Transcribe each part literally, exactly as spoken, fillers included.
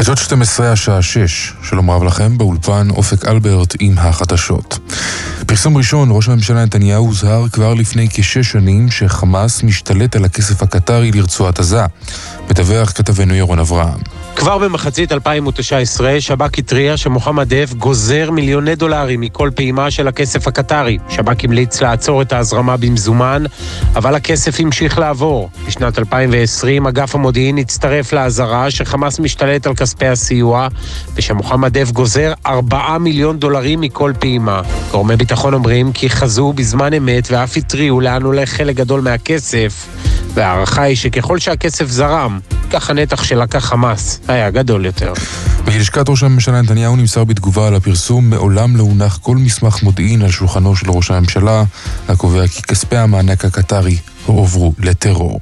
חדשות שתים עשרה השעה שש, שלום רב לכם, באולפן אופק אלברט עם החדשות. פרסום ראשון, ראש הממשלה נתניהו הוזהר כבר לפני כשש שנים שחמאס משתלט על הכסף הקטרי לרצועת עזה. מדווח כתבנו ירון אברהם. כבר במחצית אלפיים ותשע עשרה שב"כ התריע שמוחמד דף גוזר מיליוני דולרים מכל פעימה של הכסף הקטרי. שב"כ המליץ לעצור את ההזרמה במזומן, אבל הכסף המשיך לעבור. בשנת אלפיים ועשרים אגף המודיעין הצטרף להזרה שחמאס משתלט על כספי הסיוע, ושמוחמד דף גוזר ארבעה מיליון דולרים מכל פעימה. גורמי ביטחון אומרים כי חזו בזמן אמת ואף התריעו לאן הולך חלק גדול מהכסף, והערכה היא שככל שהכסף זרם, כך הנתח שלקח חמאס היה גדול יותר. בלשכת ראש הממשלה נתניהו נמסר בתגובה על הפרסום, מעולם לא הונח כל מסמך מודיעין על שולחנו של ראש הממשלה, הקובע כי כספי המענק הקטרי הועברו לטרור.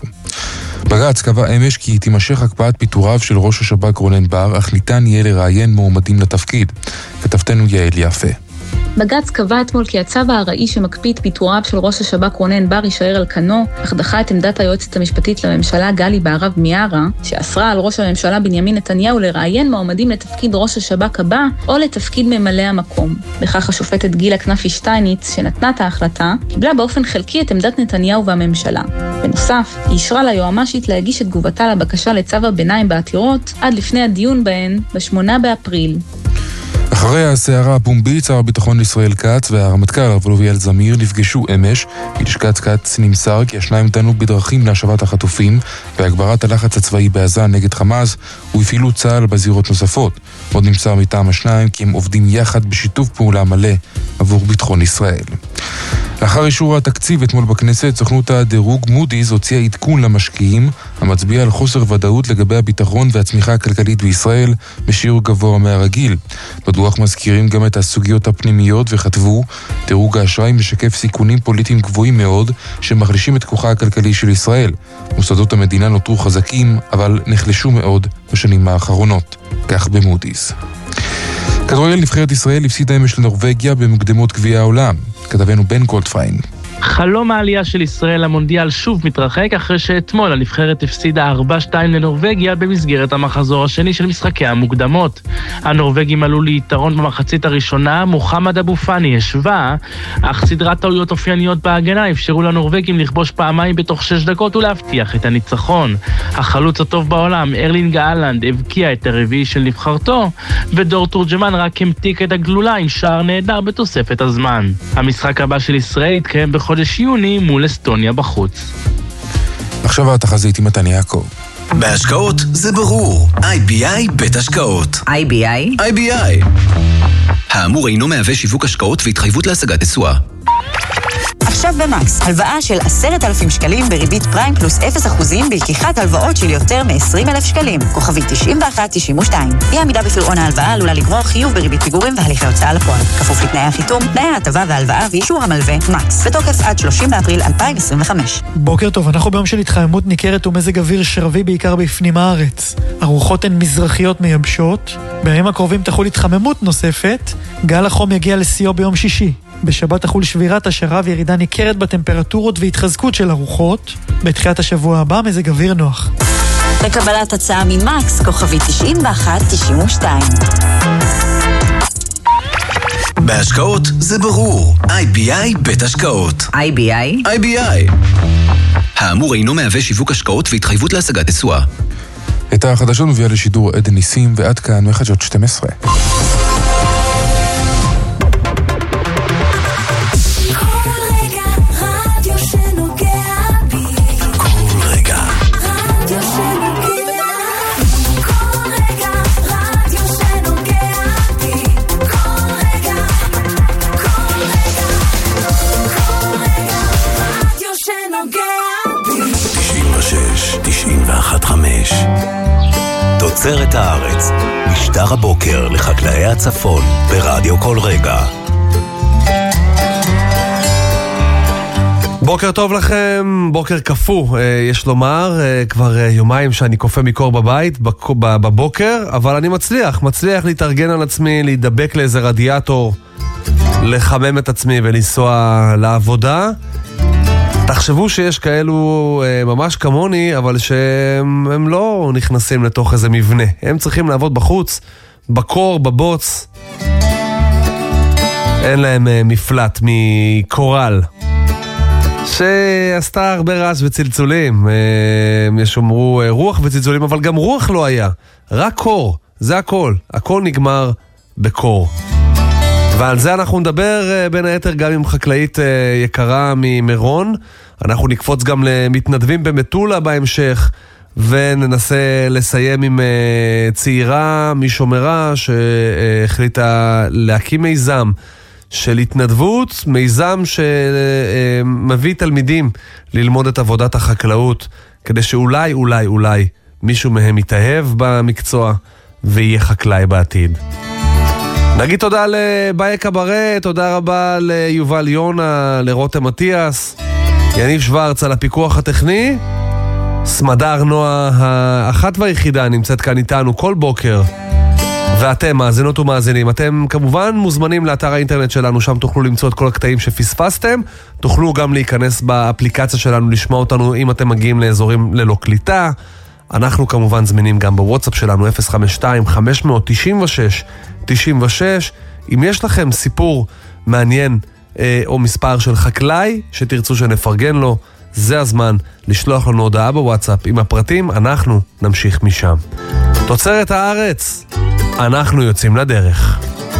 בג"ץ קבע אמש כי תימשך הקפאת פיטוריו של ראש השב"כ רונן בר, אך ניתן יהיה לראיין מועמדים לתפקיד. כתבתנו יעל יפה. בג"ץ קבע אתמול כי הצו הארעי שמקפיא את פיטוריו של ראש השב"כ רונן בר יישאר על כנו, אך דחה את עמדת היועצת המשפטית לממשלה גלי בהרב מיארה, שאסרה על ראש הממשלה בנימין נתניהו לראיין מועמדים לתפקיד ראש השב"כ הבא או לתפקיד ממלא המקום. בכך השופטת גילה כנפי שטייניץ, שנתנה את ההחלטה, קיבלה באופן חלקי את עמדת נתניהו והממשלה. בנוסף, היא אישרה ליועמ"שית להגיש את תגובתה לבקשה לצו הביניים בעתירות עד לפני הדיון בהן ב-שמונה באפריל. אחרי הסערה הפומבית, שר הביטחון ישראל כץ והרמטכ"ל רב-אלוף אייל זמיר נפגשו אמש. בלשכת כץ נמסר כי השניים דנו בדרכים להשבת החטופים והגברת הלחץ הצבאי בעזה נגד חמאס ובפעילות צה"ל בזירות נוספות. עוד נמסר מטעם השניים כי הם עובדים יחד בשיתוף פעולה מלא עבור ביטחון ישראל. לאחר אישור התקציב אתמול בכנסת, סוכנות הדירוג מודי'ס הוציאה עדכון למשקיעים המצביע על חוסר ודאות לגבי הביטחון והצמיחה הכלכלית בישראל בשיעור גבוה מהרגיל. בדוח מזכירים גם את הסוגיות הפנימיות וכתבו, דירוג האשראי משקף סיכונים פוליטיים גבוהים מאוד שמחלישים את כוחה הכלכלי של ישראל. מוסדות המדינה נותרו חזקים, אבל נחלשו מאוד בשנים האחרונות. כך במודי'ס. כדורגל נבחרת ישראל הפסידה אמש לנורווגיה במוקדמות גביע העולם. כתבנו בן גולדפיין. חלום העלייה של ישראל למונדיאל שוב מתרחק אחרי שאתמול הנבחרת הפסידה ארבע שתיים לנורווגיה במסגרת המחזור השני של משחקי המוקדמות. הנורווגים עלו ליתרון במחצית הראשונה, מוחמד אבו פאני השווה, אך סדרת טעויות אופייניות בהגנה אפשרו לנורווגים לכבוש פעמיים בתוך שש דקות ולהבטיח את הניצחון. החלוץ הטוב בעולם, ארלינג האלנד, הבקיע את הרביעי של נבחרתו, ודור תורג'מן רק המתיק את הגלולה עם שער נהדר בתוספת הזמן. המשחק הבא של ישראל יתקיים בחודש חודש יוני מול אסטוניה בחוץ. עכשיו התחזית עם מתן יעקב. בהשקעות זה ברור. איי בי איי בית השקעות. איי בי איי? איי בי איי. האמור אינו מהווה שיווק השקעות והתחייבות להשגת תשואה. עכשיו במקס, הלוואה של עשרת אלפים שקלים בריבית פריים פלוס אפס אחוזים בלקיחת הלוואות של יותר מ-עשרים אלף שקלים. כוכבית תשעים ואחת תשעים ושתיים. אי עמידה בפירעון ההלוואה עלולה לגרור חיוב בריבית פיגורים והליכי הוצאה לפועל. כפוף לתנאי החיתום, תנאי ההטבה וההלוואה ואישור המלווה. מקס, בתוקף עד שלושים באפריל אלפיים עשרים וחמש. בוקר טוב, אנחנו ביום של התחממות ניכרת ומזג אוויר שרבי בעיקר בפנים הארץ. הרוחות הן מזרחיות מייבשות. בימים הקרובים תחול התחממות נוספת. גל החום יגיע לשיאו ביום שישי. בשבת תחול שבירת השרב, ירידה ניכרת בטמפרטורות והתחזקות של הרוחות. בתחילת השבוע הבא מזג אוויר נוח. לקבלת הצעה ממקס, כוכבי תשעים ואחת תשעים ושתיים. בהשקעות זה ברור. איי בי איי בית השקעות. איי בי איי? איי בי איי. האמור אינו מהווה שיווק השקעות והתחייבות להשגת תשואה. את החדשות מביאה לשידור עדן ניסים, ועד כאן מחדשות שתים עשרה. חמש תוצרת הארץ, משדר הבוקר לחקלאי הצפון ברדיו כל רגע. בוקר טוב לכם, בוקר קפוא, יש לומר, כבר יומיים שאני קופא מקור בבית, בבוקר, אבל אני מצליח, מצליח להתארגן על עצמי, להידבק לאיזה רדיאטור, לחמם את עצמי ולנסוע לעבודה. תחשבו שיש כאלו ממש כמוני, אבל שהם לא נכנסים לתוך איזה מבנה. הם צריכים לעבוד בחוץ, בקור, בבוץ. אין להם מפלט מקורל, שעשתה הרבה רעש וצלצולים. יש אומרו רוח וצלצולים, אבל גם רוח לא היה. רק קור, זה הכל. הכל נגמר בקור. ועל זה אנחנו נדבר בין היתר גם עם חקלאית יקרה ממרון. אנחנו נקפוץ גם למתנדבים במטולה בהמשך, וננסה לסיים עם צעירה משומרה שהחליטה להקים מיזם של התנדבות, מיזם שמביא תלמידים ללמוד את עבודת החקלאות, כדי שאולי, אולי, אולי מישהו מהם יתאהב במקצוע ויהיה חקלאי בעתיד. נגיד תודה לבאי קברה, תודה רבה ליובל יונה, לרותם מתיאס, יניב שוורץ על הפיקוח הטכני, סמדר נועה האחת והיחידה נמצאת כאן איתנו כל בוקר, ואתם מאזינות ומאזינים, אתם כמובן מוזמנים לאתר האינטרנט שלנו, שם תוכלו למצוא את כל הקטעים שפספסתם, תוכלו גם להיכנס באפליקציה שלנו, לשמוע אותנו אם אתם מגיעים לאזורים ללא קליטה. אנחנו כמובן זמינים גם בוואטסאפ שלנו אפס חמש שתיים חמש תשע שש תשע שש. אם יש לכם סיפור מעניין אה, או מספר של חקלאי שתרצו שנפרגן לו, זה הזמן לשלוח לנו הודעה בוואטסאפ עם הפרטים, אנחנו נמשיך משם. תוצרת הארץ, אנחנו יוצאים לדרך.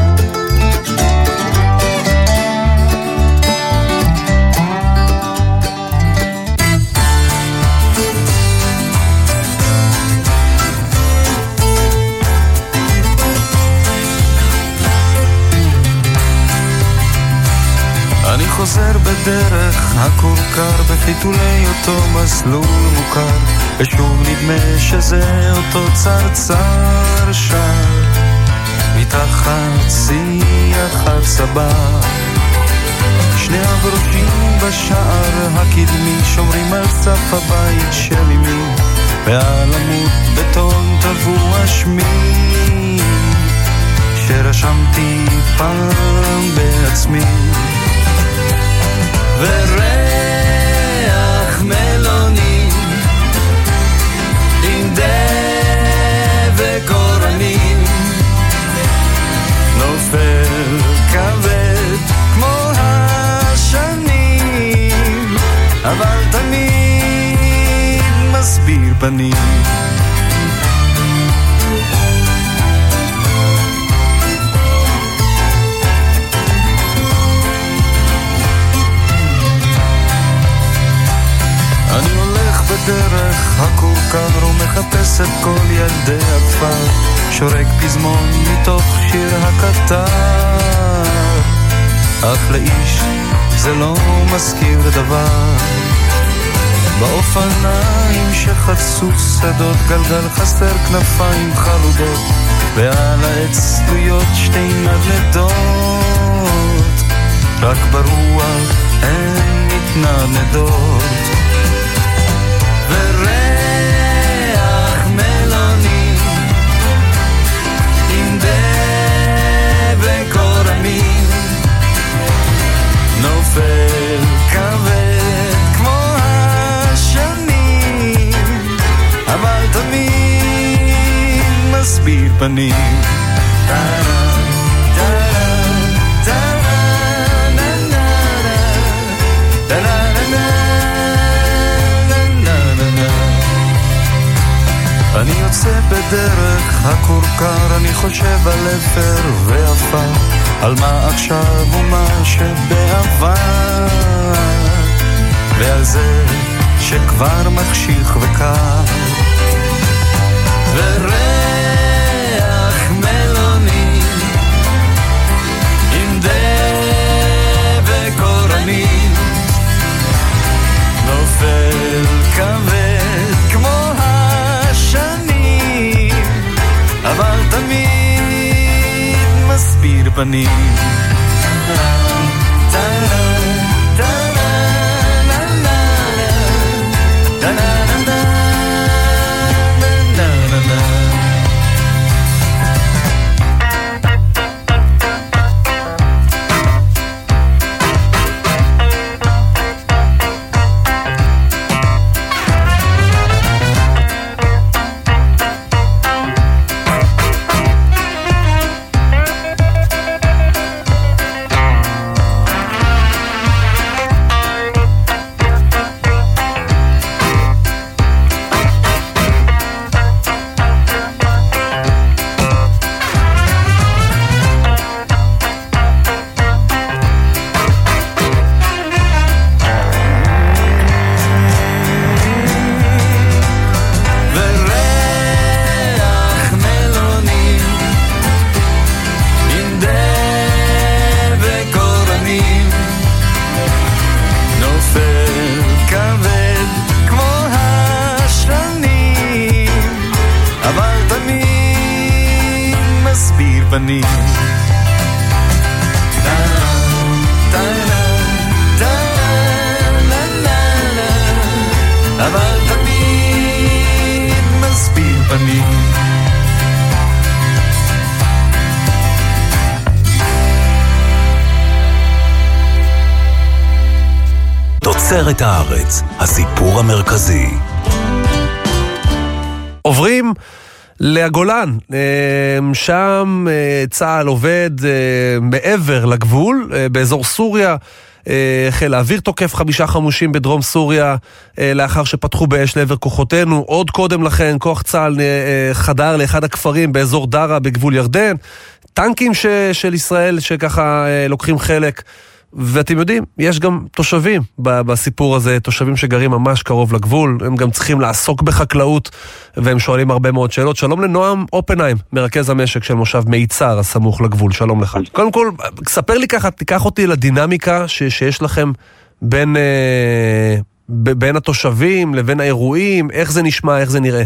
אני חוזר בדרך הכורכר בחיתולי אותו מסלול מוכר, ושוב נדמה שזה אותו צרצר שר מתחת שיח על סבא. שני הברושים בשער הקדמי שומרים על סף הבית של אמי, ועל עמוד בטון טבוע שמי שרשמתי פעם בעצמי. וריח מלוני עם דבק אורנים נופל כבד כמו השנים, אבל תמיד מסביר פנים. בדרך הכורכר ומחפש את כל ילדי הכפר, שורק פזמון מתוך שיר הקטר, אך לאיש זה לא מזכיר דבר. באופניים שחצו שדות גלגל חסר כנפיים חלודות, ועל העץ תלויות שתי נדנדות, רק ברוח הן מתנדנדות. וריח מלוני עם דבק אורנים נופל כבד כמו השנים, אבל תמיד מסביר פנים. אני יוצא בדרך הכורכר, אני חושב על אפר ועפר, על מה עכשיו ומה שבעבר, ועל זה שכבר מחשיך וקר. וריח מלוני עם דבק אורנים נופל כבד כמו השנים, אבל תמיד מסביר פנים. פנים. אבל תמיד מסביר פנים. תוצרת הארץ, הסיפור המרכזי. עוברים לגולן, שם צה"ל עובד מעבר לגבול, באזור סוריה. חיל האוויר תוקף חמישה חמושים בדרום סוריה לאחר שפתחו באש לעבר כוחותינו. עוד קודם לכן כוח צה"ל חדר לאחד הכפרים באזור דרה בגבול ירדן. טנקים ש, של ישראל שככה לוקחים חלק. ואתם יודעים, יש גם תושבים בסיפור הזה, תושבים שגרים ממש קרוב לגבול, הם גם צריכים לעסוק בחקלאות, והם שואלים הרבה מאוד שאלות. שלום לנועם אופנהיים, מרכז המשק של מושב מיצר, הסמוך לגבול, שלום לך. קודם כל, ספר לי ככה, תיקח אותי לדינמיקה ש- שיש לכם בין, אה, ב- בין התושבים לבין האירועים, איך זה נשמע, איך זה נראה?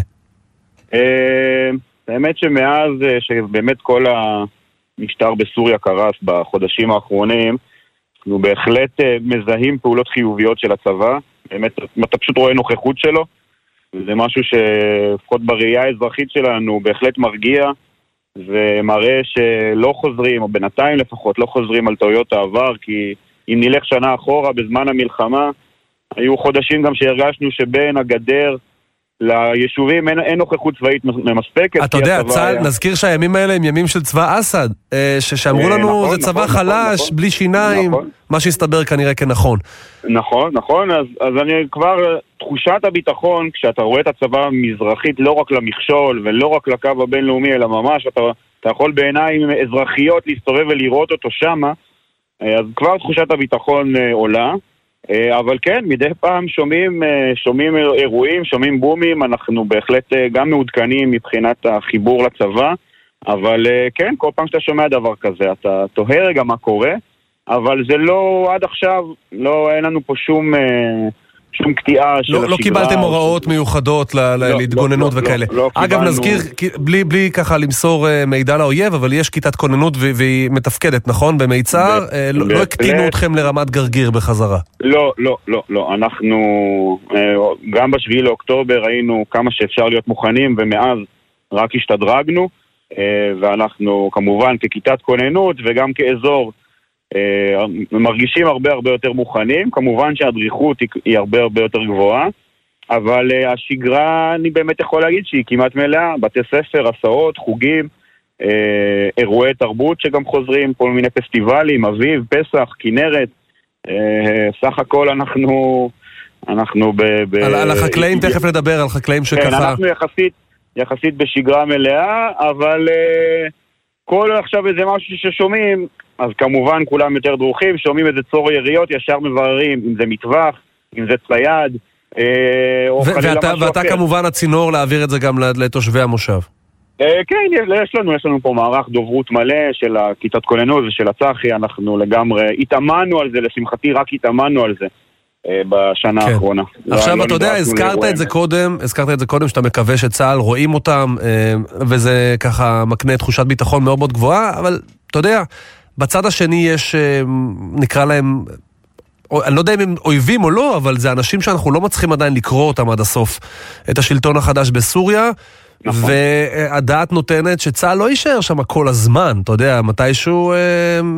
אה, האמת שמאז שבאמת כל המשטר בסוריה קרס בחודשים האחרונים, אנחנו בהחלט מזהים פעולות חיוביות של הצבא, באמת, אתה פשוט רואה נוכחות שלו, וזה משהו שלפחות בראייה האזרחית שלנו בהחלט מרגיע, ומראה שלא חוזרים, או בינתיים לפחות, לא חוזרים על טעויות העבר, כי אם נלך שנה אחורה בזמן המלחמה, היו חודשים גם שהרגשנו שבין הגדר ליישובים אין, אין נוכחות צבאית מספקת. אתה יודע, צה"ל, היה... נזכיר שהימים האלה הם ימים של צבא אסד, שאמרו לנו נכון, זה צבא נכון, חלש, נכון, בלי שיניים, נכון. מה שהסתבר כנראה כנכון. נכון, נכון, אז, אז אני כבר, תחושת הביטחון, כשאתה רואה את הצבא מזרחית, לא רק למכשול ולא רק לקו הבינלאומי, אלא ממש, אתה, אתה יכול בעיניים אזרחיות להסתובב ולראות אותו שמה, אז כבר תחושת הביטחון עולה. אבל כן, מדי פעם שומעים, שומעים אירועים, שומעים בומים, אנחנו בהחלט גם מעודכנים מבחינת החיבור לצבא, אבל כן, כל פעם שאתה שומע דבר כזה, אתה תוהה רגע מה קורה, אבל זה לא, עד עכשיו, לא, אין לנו פה שום, שום קטיעה של השגרה. לא קיבלתם הוראות מיוחדות להתגוננות וכאלה. אגב, נזכיר, בלי ככה למסור מידע לאויב, אבל יש כיתת כוננות והיא מתפקדת, נכון? במיצר, לא הקטינו אתכם לרמת גרגיר בחזרה. לא, לא, לא, לא. אנחנו, גם בשביעי לאוקטובר היינו כמה שאפשר להיות מוכנים, ומאז רק השתדרגנו, ואנחנו כמובן ככיתת כוננות וגם כאזור, מרגישים הרבה הרבה יותר מוכנים. כמובן שהדריכות היא הרבה הרבה יותר גבוהה, אבל השגרה, אני באמת יכול להגיד שהיא כמעט מלאה. בתי ספר, הסעות, חוגים, אירועי תרבות שגם חוזרים, כל מיני פסטיבלים, אביב, פסח, כנרת. סך הכל אנחנו אנחנו ב... על החקלאים תכף נדבר, על חקלאים שככה... כן, אנחנו יחסית יחסית בשגרה מלאה, אבל כל עכשיו איזה משהו ששומעים, אז כמובן כולם יותר דרוכים, שומעים איזה צור יריות, ישר מבררים אם זה מטווח, אם זה צייד, או חלילה משהו אחר. ואתה כמובן הצינור להעביר את זה גם לתושבי המושב. כן, יש לנו, יש לנו פה מערך דוברות מלא של הכיתת כוננות ושל הצחי, אנחנו לגמרי התאמנו על זה, לשמחתי רק התאמנו על זה בשנה האחרונה. עכשיו אתה יודע, הזכרת את זה קודם, הזכרת את זה קודם שאתה מקווה שצה"ל רואים אותם, וזה ככה מקנה תחושת ביטחון מאוד מאוד גבוהה, אבל אתה יודע, בצד השני יש, נקרא להם, אני לא יודע אם הם אויבים או לא, אבל זה אנשים שאנחנו לא מצליחים עדיין לקרוא אותם עד הסוף. את השלטון החדש בסוריה, נכון. והדעת נותנת שצה"ל לא יישאר שם כל הזמן, אתה יודע, מתישהו אה,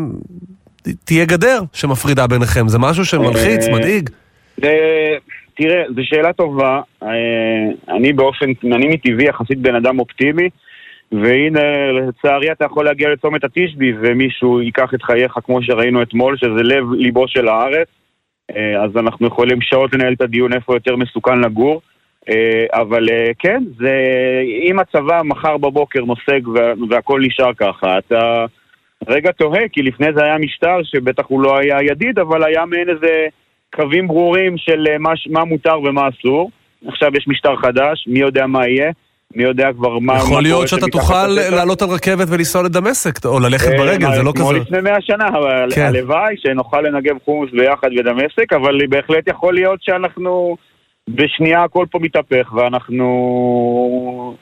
תהיה גדר שמפרידה ביניכם, זה משהו שמלחיץ, מדאיג. זה, תראה, זו שאלה טובה, אני באופן, אני מטבעי יחסית בן אדם אופטימי, והנה לצערי אתה יכול להגיע לצומת התשבי ומישהו ייקח את חייך כמו שראינו אתמול, שזה לב ליבו של הארץ, אז אנחנו יכולים שעות לנהל את הדיון איפה יותר מסוכן לגור, אבל כן, זה, אם הצבא מחר בבוקר נוסק והכל נשאר ככה, אתה רגע תוהה, כי לפני זה היה משטר שבטח הוא לא היה ידיד, אבל היה מעין איזה קווים ברורים של מה, מה מותר ומה אסור. עכשיו יש משטר חדש, מי יודע מה יהיה, מי יודע כבר מה... יכול להיות שאתה תוכל לעלות על רכבת ולנסוע לדמשק, או ללכת ברגל, זה לא כזה. כמו לפני מאה שנה, אבל הלוואי שנוכל לנגב חומוס ביחד בדמשק, אבל בהחלט יכול להיות שאנחנו בשנייה הכל פה מתהפך, ואנחנו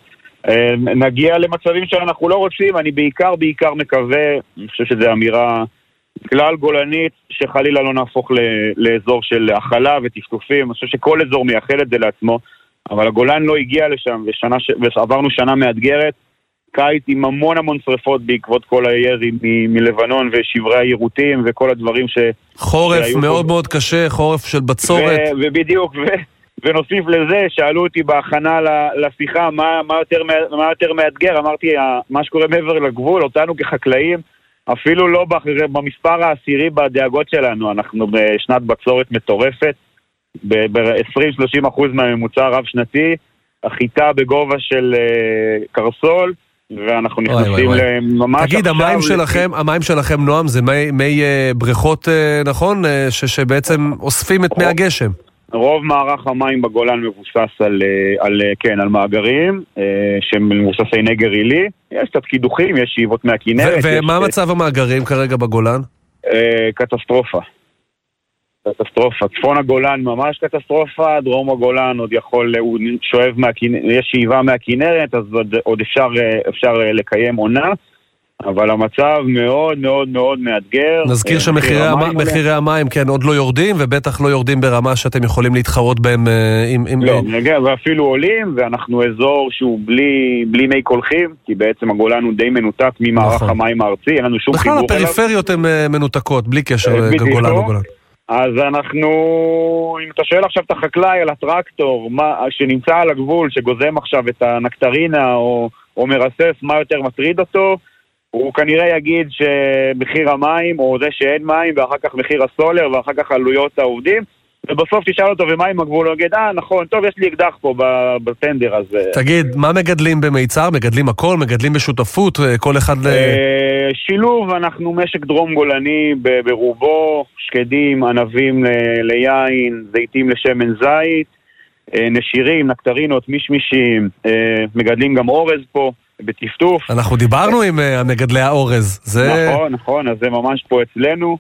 נגיע למצבים שאנחנו לא רוצים. אני בעיקר בעיקר מקווה, אני חושב שזו אמירה כלל גולנית, שחלילה לא נהפוך לאזור של החלה וטפטופים. אני חושב שכל אזור מייחד את זה לעצמו, אבל הגולן לא הגיע לשם, ושנה, ועברנו שנה מאתגרת, קיץ עם המון המון שריפות בעקבות כל הירי מ- מלבנון ושברי היירוטים וכל הדברים ש... חורף מאוד פה... מאוד קשה, חורף של בצורת. ו- ובדיוק, ו- ונוסיף לזה, שאלו אותי בהכנה לשיחה מה, מה, יותר, מה יותר מאתגר, אמרתי, מה שקורה מעבר לגבול, אותנו כחקלאים, אפילו לא במספר העשירי בדאגות שלנו, אנחנו בשנת בצורת מטורפת, ב-עשרים שלושים אחוז מהממוצע רב שנתי, החיטה בגובה של uh, קרסול, ואנחנו נכנסים לממש... תגיד, המים שלכם, המים שלכם, נועם, זה מי, מי uh, בריכות, uh, נכון? Uh, ש, שבעצם אוספים את מי הגשם. רוב מערך המים בגולן מבוסס על, uh, על, uh, כן, על מאגרים, uh, שהם מבוססי נגר עילי. יש קצת קידוחים, יש שאיבות מהכינרת. ומה מצב המאגרים כרגע בגולן? Uh, קטסטרופה. קטסטרופה. צפון הגולן ממש קטסטרופה, דרום הגולן עוד יכול, הוא שואב מהכינרת, יש שאיבה מהכינרת, אז עוד, עוד אפשר, אפשר לקיים עונה, אבל המצב מאוד מאוד מאוד מאתגר. נזכיר שמחירי המים, מחירי המים, כן, עוד לא יורדים, ובטח לא יורדים ברמה שאתם יכולים להתחרות בהם עם... עם... לא, נגע, ואפילו עולים, ואנחנו אזור שהוא בלי, בלי מי קולחים, כי בעצם הגולן הוא די מנותק ממערך נכון. המים הארצי, אין לנו שום חיבור אליו. בכלל הפריפריות הן מנותקות, בלי קשר לגולן או גולן. אז אנחנו, אם אתה שואל עכשיו את החקלאי על הטרקטור, מה, שנמצא על הגבול, שגוזם עכשיו את הנקטרינה או, או מרסס, מה יותר מטריד אותו, הוא כנראה יגיד שמחיר המים, או זה שאין מים, ואחר כך מחיר הסולר, ואחר כך עלויות העובדים, ובסוף תשאל אותו ומה עם הגבול, הוא יגיד, אה נכון, טוב, יש לי אקדח פה בטנדר, אז... תגיד, מה מגדלים במיצר? מגדלים הכל? מגדלים בשותפות? כל אחד... שילוב, אנחנו משק דרום גולני ברובו, שקדים, ענבים ליין, זיתים לשמן זית, נשירים, נקטרינות, מישמישים, מגדלים גם אורז פה, בטפטוף. אנחנו דיברנו עם המגדלי האורז. נכון, נכון, אז זה ממש פה אצלנו.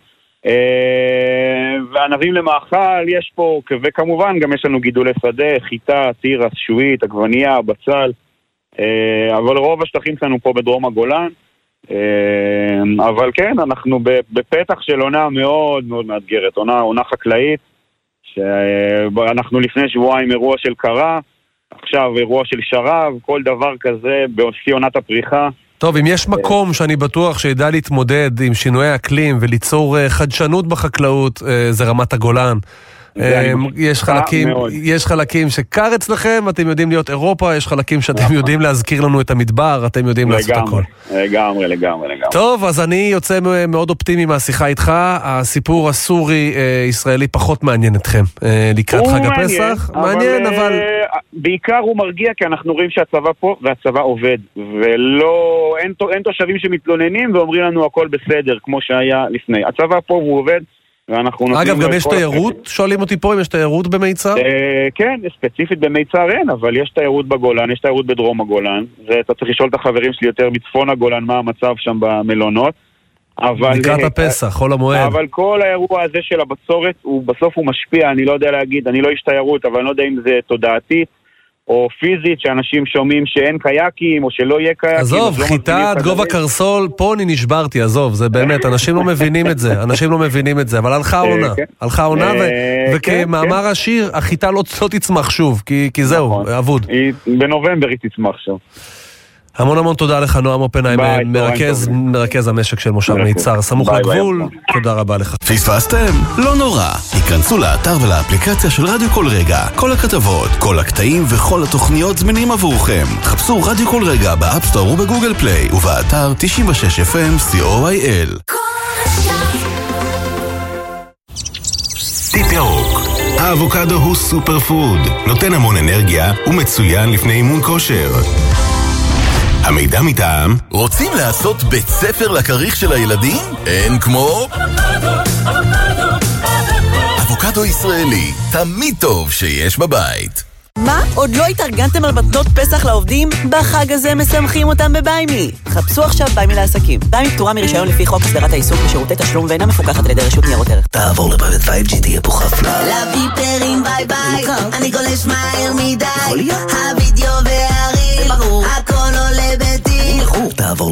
וענבים למאכל יש פה, וכמובן גם יש לנו גידולי שדה, חיטה, תירס, שועית, עגבנייה, בצל, אבל רוב השטחים שלנו פה בדרום הגולן. אבל כן, אנחנו בפתח של עונה מאוד מאוד מאתגרת, עונה, עונה חקלאית, שאנחנו לפני שבועיים אירוע של קרה, עכשיו אירוע של שרב, כל דבר כזה באופי עונת הפריחה. טוב, אם יש מקום שאני בטוח שידע להתמודד עם שינויי אקלים וליצור חדשנות בחקלאות, זה רמת הגולן. יש חלקים, יש חלקים שקר אצלכם, אתם יודעים להיות אירופה, יש חלקים שאתם יודעים להזכיר לנו את המדבר, אתם יודעים לעשות הכל. לגמרי, לגמרי, לגמרי. טוב, אז אני יוצא מאוד אופטימי מהשיחה איתך, הסיפור הסורי-ישראלי פחות מעניין אתכם לקראת חג הפסח. מעניין, אבל... בעיקר הוא מרגיע, כי אנחנו רואים שהצבא פה והצבא עובד, ולא, אין תושבים שמתלוננים ואומרים לנו הכל בסדר, כמו שהיה לפני. הצבא פה הוא עובד, אגב, גם יש תיירות? שואלים אותי פה אם יש תיירות במיצר? כן, ספציפית במיצר אין, אבל יש תיירות בגולן, יש תיירות בדרום הגולן, ואתה צריך לשאול את החברים שלי יותר מצפון הגולן, מה המצב שם במלונות. לקראת הפסח, חול המועד. אבל כל האירוע הזה של הבצורת, בסוף הוא משפיע, אני לא יודע להגיד, אני לא איש תיירות, אבל אני לא יודע אם זה תודעתית, או פיזית, שאנשים שומעים שאין קייקים, או שלא יהיה קייקים. עזוב, חיטה עד גובה קרסול, פה אני נשברתי, עזוב, זה באמת, אנשים לא מבינים את זה, אנשים לא מבינים את זה, אבל הלכה עונה, הלכה עונה, וכמאמר השיר, החיטה לא תצמח שוב, כי זהו, אבוד. בנובמבר היא תצמח שוב. המון המון תודה לך, נועם אופנהיים, מרכז, מרכז המשק של מושב מיצר, סמוך לגבול, תודה רבה לך. פספסתם? לא נורא. היכנסו לאתר ולאפליקציה של רדיו כל רגע. כל הכתבות, כל הקטעים וכל התוכניות זמינים עבורכם. חפשו רדיו כל רגע באפסטור ובגוגל פליי, ובאתר תשעים ושש אף אם סי או איי אל. טיפ ירוק. האבוקדו הוא סופר פוד, נותן המון אנרגיה ומצוין לפני אימון כושר. המידע מטעם, רוצים לעשות בית ספר לכריך של הילדים? אין כמו אבוקדו ישראלי, תמיד טוב שיש בבית. מה? עוד לא התארגנתם על מתנות פסח לעובדים? בחג הזה מסמכים אותם בביימי. חפשו עכשיו ביימי לעסקים. ביימי פטורה מרישיון לפי חוק הסדרת העיסוק בשירותי תשלום ואינה מפוקחת על ידי רשות ניירות ערך. תעבור לבית פייב ג'י תהיה פה חפלה. לביפרים ביי ביי, אני גולש מהר מדי, הווידאו והרים, הכל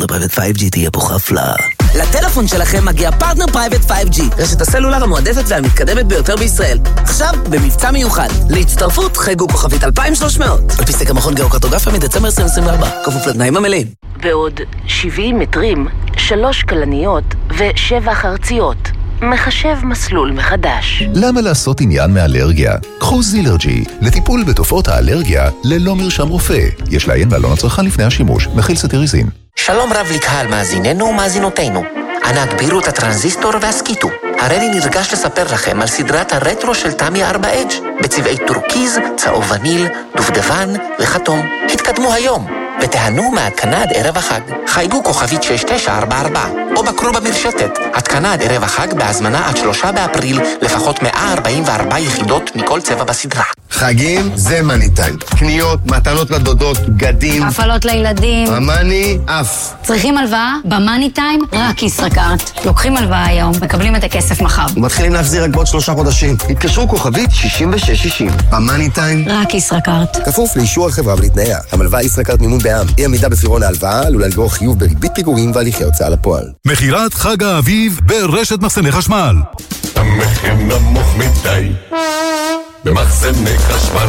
פרטנר פרייבט פייב ג'י תהיה פה חפלה. לטלפון שלכם מגיע פרטנר פרייבט פייב ג'י, רשת הסלולר המועדפת והמתקדמת ביותר בישראל. עכשיו במבצע מיוחד. להצטרפות חייגו כוכבית אלפיים ושלוש מאות. על פי סקר מכון גיאוקרטוגרפיה מדצמבר עשרים עשרים וארבע. כפוף לתנאים המלאים. בעוד שבעים מטרים, שלוש כלניות ושבע חרציות. מחשב מסלול מחדש. למה לעשות עניין מאלרגיה? קחו זילרג'י, לטיפול בתופעות האלרגיה ללא מרשם רופא. יש לעיין בעלון הצרכן לפני השימוש, מכיל סטיריזין. שלום רב לקהל מאזיננו ומאזינותינו. אנא הגבירו את הטרנזיסטור והסקיטו. הרי לי נרגש לספר לכם על סדרת הרטרו של טמיה ארבע אדג' בצבעי טורקיז, צהוב וניל, דובדבן וחתום. התקדמו היום ותהנו מהתקנה עד ערב החג. חייגו כוכבית שש תשע ארבע ארבע או בקרו במרשתת. התקנה עד ערב החג בהזמנה עד שלושה באפריל, לפחות מאה ארבעים וארבע יחידות מכל צבע בסדרה. חגים זה מאני טיים. קניות, מתנות לדודות, בגדים, הפעלות לילדים, המאני אף. צריכים הלוואה? במאני טיים רק ישראכרט. לוקחים הלוואה היום, מקבלים את הכסף מחר. ומתחילים להחזיר רק בעוד שלושה חודשים. התקשרו כוכבית שישים ושש שישים. במאני טיים רק ישראכרט. כפוף לאישור החברה ולתנאיה. המלוואה ישראכרט מימון בע"מ. אי עמידה בפירעון ההלוואה עלולה לגרור חיוב בריבית פיגורים והליכי הוצאה לפועל. מכירת חג האביב ברשת מחסני חשמל. המחיר נמוך מדי במחסני חשמל.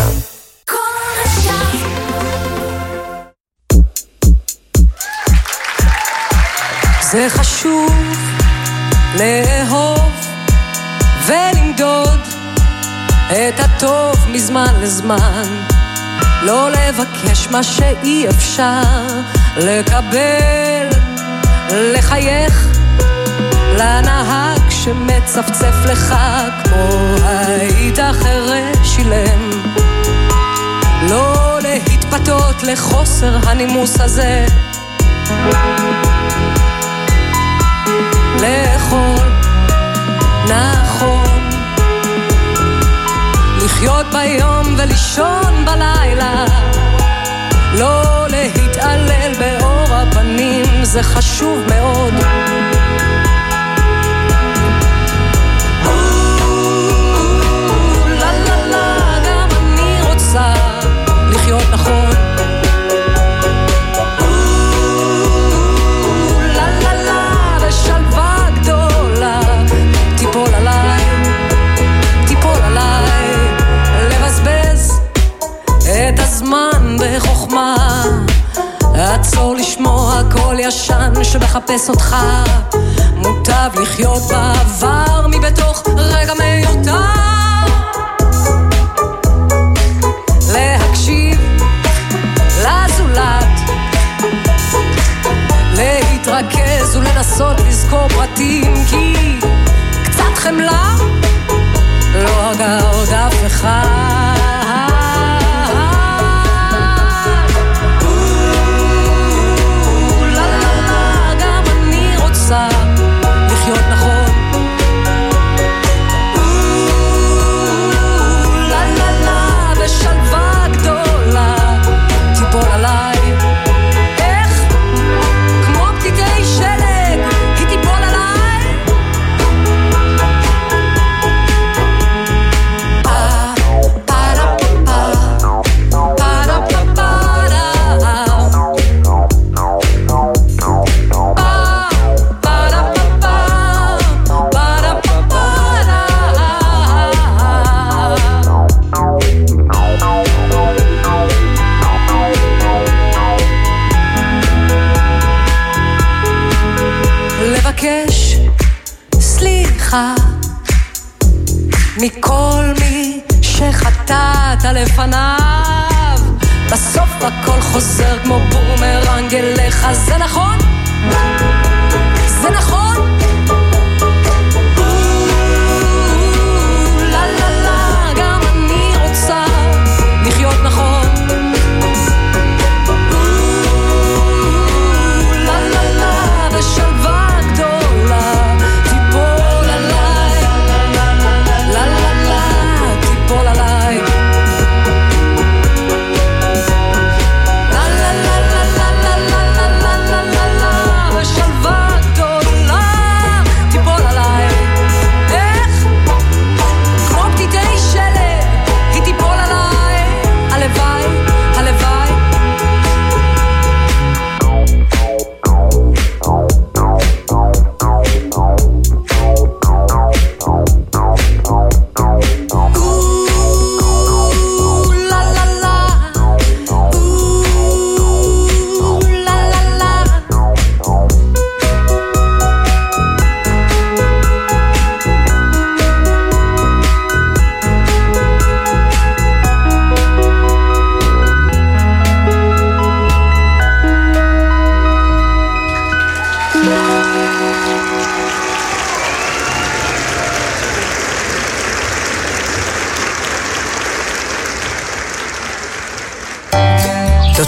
זה חשוב לאהוב ולמדוד את הטוב מזמן לזמן, לא לבקש מה שאי אפשר לקבל, לחייך לנהג שמצפצף לך כמו היית חירש שילם, לא להתפתות לחוסר הנימוס הזה, לאכול נכון, לחיות ביום ולישון בלילה, לא להתעלל באור הפנים, זה חשוב מאוד. לה לה לה, גם אני רוצה לחיות נכון, לה לה לה, ושלווה גדולה תיפול עליי, תיפול עליי, לבזבז את הזמן בחוכמה, עצור לשמוע קול ישן שמחפש אותך, מוטב לחיות בעבר מבתוך רגע מיותר, להקשיב לזולת, להתרכז ולנסות לזכור פרטים, כי קצת חמלה לא הגה עוד אף אחד. לחיות נכון, לה לה לה, ושלווה גדולה תיפול עליי, איך? כמו פתיתי שלג היא תיפול עליי, פה פרה פה פרה פה פרה לבקש סליחה מכל מי שחטאת לפניו, בסוף הכל חוזר כמו בומרנג אליך, זה נכון? זה נכון? לה לה לה, גם אני רוצה לחיות נכון, לה לה לה, ושלווה גדולה תיפול עליי, לה לה לה, תיפול עליי, לה לה לה לה לה לה לה לה לה לה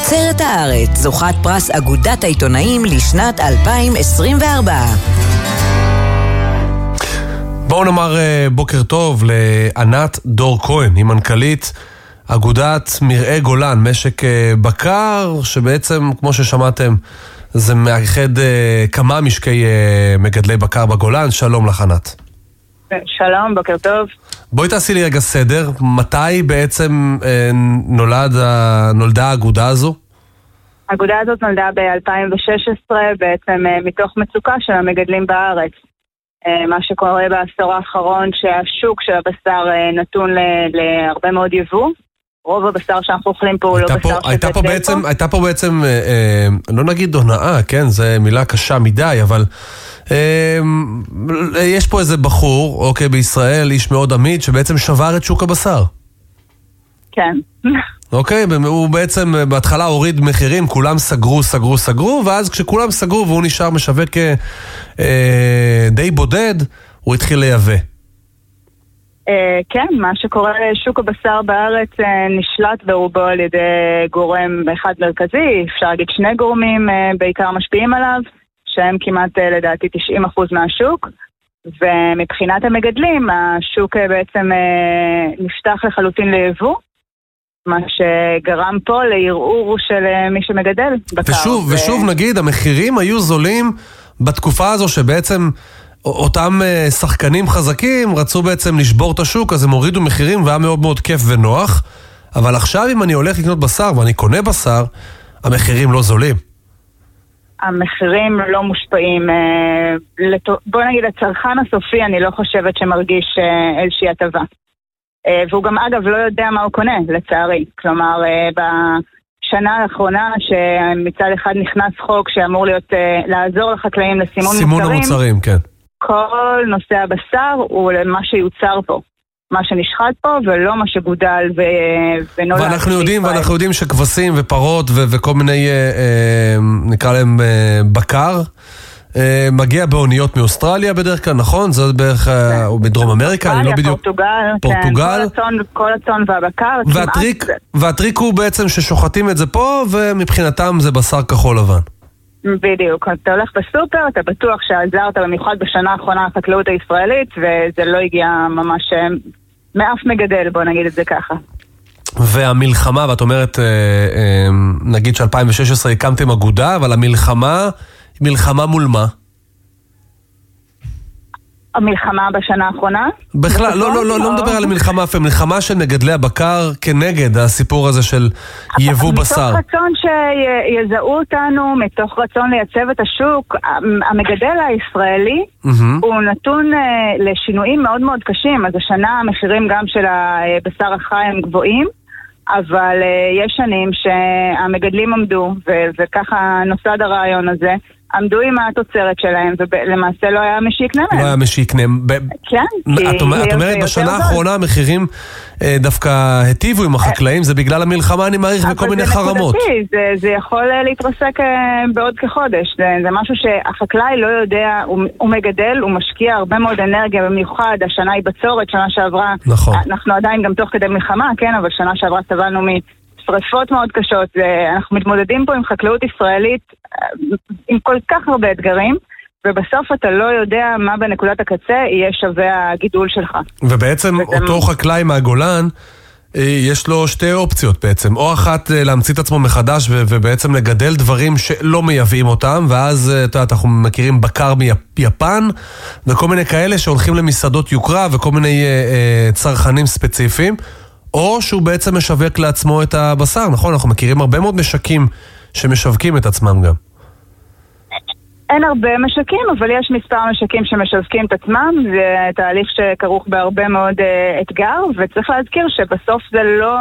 תוצרת הארץ, זוכת פרס אגודת העיתונאים לשנת אלפיים עשרים וארבע. בואו נאמר בוקר טוב לענת דור כהן, היא מנכ"לית אגודת מרעה גולן, משק בקר, שבעצם, כמו ששמעתם, זה מאחד כמה משקי מגדלי בקר בגולן. שלום לך, ענת. שלום, בוקר טוב. בואי תעשי לי רגע סדר, מתי בעצם נולד, נולדה האגודה הזו? האגודה הזאת נולדה ב-אלפיים ושש עשרה, בעצם מתוך מצוקה של המגדלים בארץ. מה שקורה בעשור האחרון, שהשוק של הבשר נתון להרבה מאוד יבוא. רוב הבשר שאנחנו אוכלים פה הוא לא בשר הייתה פה בעצם, הייתה פה בעצם, לא נגיד הונאה, כן, זו מילה קשה מדי, אבל יש פה איזה בחור, אוקיי, בישראל, איש מאוד עמיד, שבעצם שבר את שוק הבשר. כן. אוקיי, הוא בעצם בהתחלה הוריד מחירים, כולם סגרו, סגרו, סגרו, ואז כשכולם סגרו והוא נשאר משווק די בודד, הוא התחיל לייבא. כן, מה שקורה שוק הבשר בארץ נשלט ברובו על ידי גורם אחד מרכזי, אפשר להגיד שני גורמים בעיקר משפיעים עליו, שהם כמעט לדעתי תשעים אחוז מהשוק, ומבחינת המגדלים השוק בעצם נפתח לחלוטין ליבוא, מה שגרם פה לערעור של מי שמגדל בקר. ושוב, ו... ושוב נגיד, המחירים היו זולים בתקופה הזו שבעצם אותם שחקנים חזקים רצו בעצם לשבור את השוק, אז הם הורידו מחירים והיה מאוד מאוד כיף ונוח, אבל עכשיו אם אני הולך לקנות בשר ואני קונה בשר, המחירים לא זולים. המחירים לא מושפעים, בוא נגיד הצרכן הסופי אני לא חושבת שמרגיש איזושהי הטבה. והוא גם אגב לא יודע מה הוא קונה, לצערי. כלומר, בשנה האחרונה שמצד אחד נכנס חוק שאמור להיות, לעזור לחקלאים לסימון מוצרים. סימון המוצרים, כן. כל נושא הבשר הוא מה שיוצר פה. מה שנשחט פה ולא מה שגודל ו... ונולד. ואנחנו יודעים, ואנחנו יודעים שכבשים ופרות ו- וכל מיני, אה, אה, נקרא להם אה, בקר, אה, מגיע באוניות מאוסטרליה בדרך כלל, נכון? זה בערך, אה, או בדרום אמריקה, אני לא בדיוק... פורטוגל, פורטוגל. כן, כל הצאן, כל הצאן והבקר. והטריק, והטריק הוא בעצם ששוחטים את זה פה, ומבחינתם זה בשר כחול לבן. בדיוק, אתה הולך בסופר, אתה בטוח שעזרת במיוחד בשנה האחרונה החקלאות הישראלית, וזה לא הגיע ממש מאף מגדל, בוא נגיד את זה ככה. והמלחמה, ואת אומרת, נגיד ש-אלפיים ושש עשרה הקמתם אגודה, אבל המלחמה, מלחמה מול מה? המלחמה בשנה האחרונה? בכלל, לא, לא, לא, לא מדבר על המלחמה, מלחמה של מגדלי הבקר כנגד הסיפור הזה של יבוא בשר. מתוך רצון שיזהו אותנו, מתוך רצון לייצב את השוק, המגדל הישראלי הוא נתון לשינויים מאוד מאוד קשים, אז השנה המחירים גם של הבשר החי הם גבוהים, אבל יש שנים שהמגדלים עמדו, וככה נוסד הרעיון הזה, עמדו עם התוצרת שלהם, ולמעשה לא היה משיקנה להם. לא היה משיקנה. כן. את אומרת, בשנה האחרונה המחירים דווקא היטיבו עם החקלאים, זה בגלל המלחמה, אני מעריך, וכל מיני חרמות. אבל זה נקודתי, זה יכול להתרסק בעוד כחודש. זה משהו שהחקלאי לא יודע, הוא מגדל, הוא משקיע הרבה מאוד אנרגיה, במיוחד, השנה היא בצורת, שנה שעברה, אנחנו עדיין גם תוך כדי מלחמה, כן, אבל שנה שעברה סבלנו מ... שריפות מאוד קשות, אנחנו מתמודדים פה עם חקלאות ישראלית עם כל כך הרבה אתגרים, ובסוף אתה לא יודע מה בנקודת הקצה יהיה שווה הגידול שלך. ובעצם אותו חקלאי מהגולן, יש לו שתי אופציות בעצם, או אחת להמציא את עצמו מחדש ובעצם לגדל דברים שלא מייבאים אותם, ואז אנחנו מכירים בקר מיפן, וכל מיני כאלה שהולכים למסעדות יוקרה וכל מיני צרכנים ספציפיים, או שהוא בעצם משווק לעצמו את הבשר, נכון? אנחנו מכירים הרבה מאוד משקים שמשווקים את עצמם גם. אין הרבה משקים, אבל יש מספר משקים שמשווקים את עצמם, זה תהליך שכרוך בהרבה מאוד uh, אתגר, וצריך להזכיר שבסוף זה לא...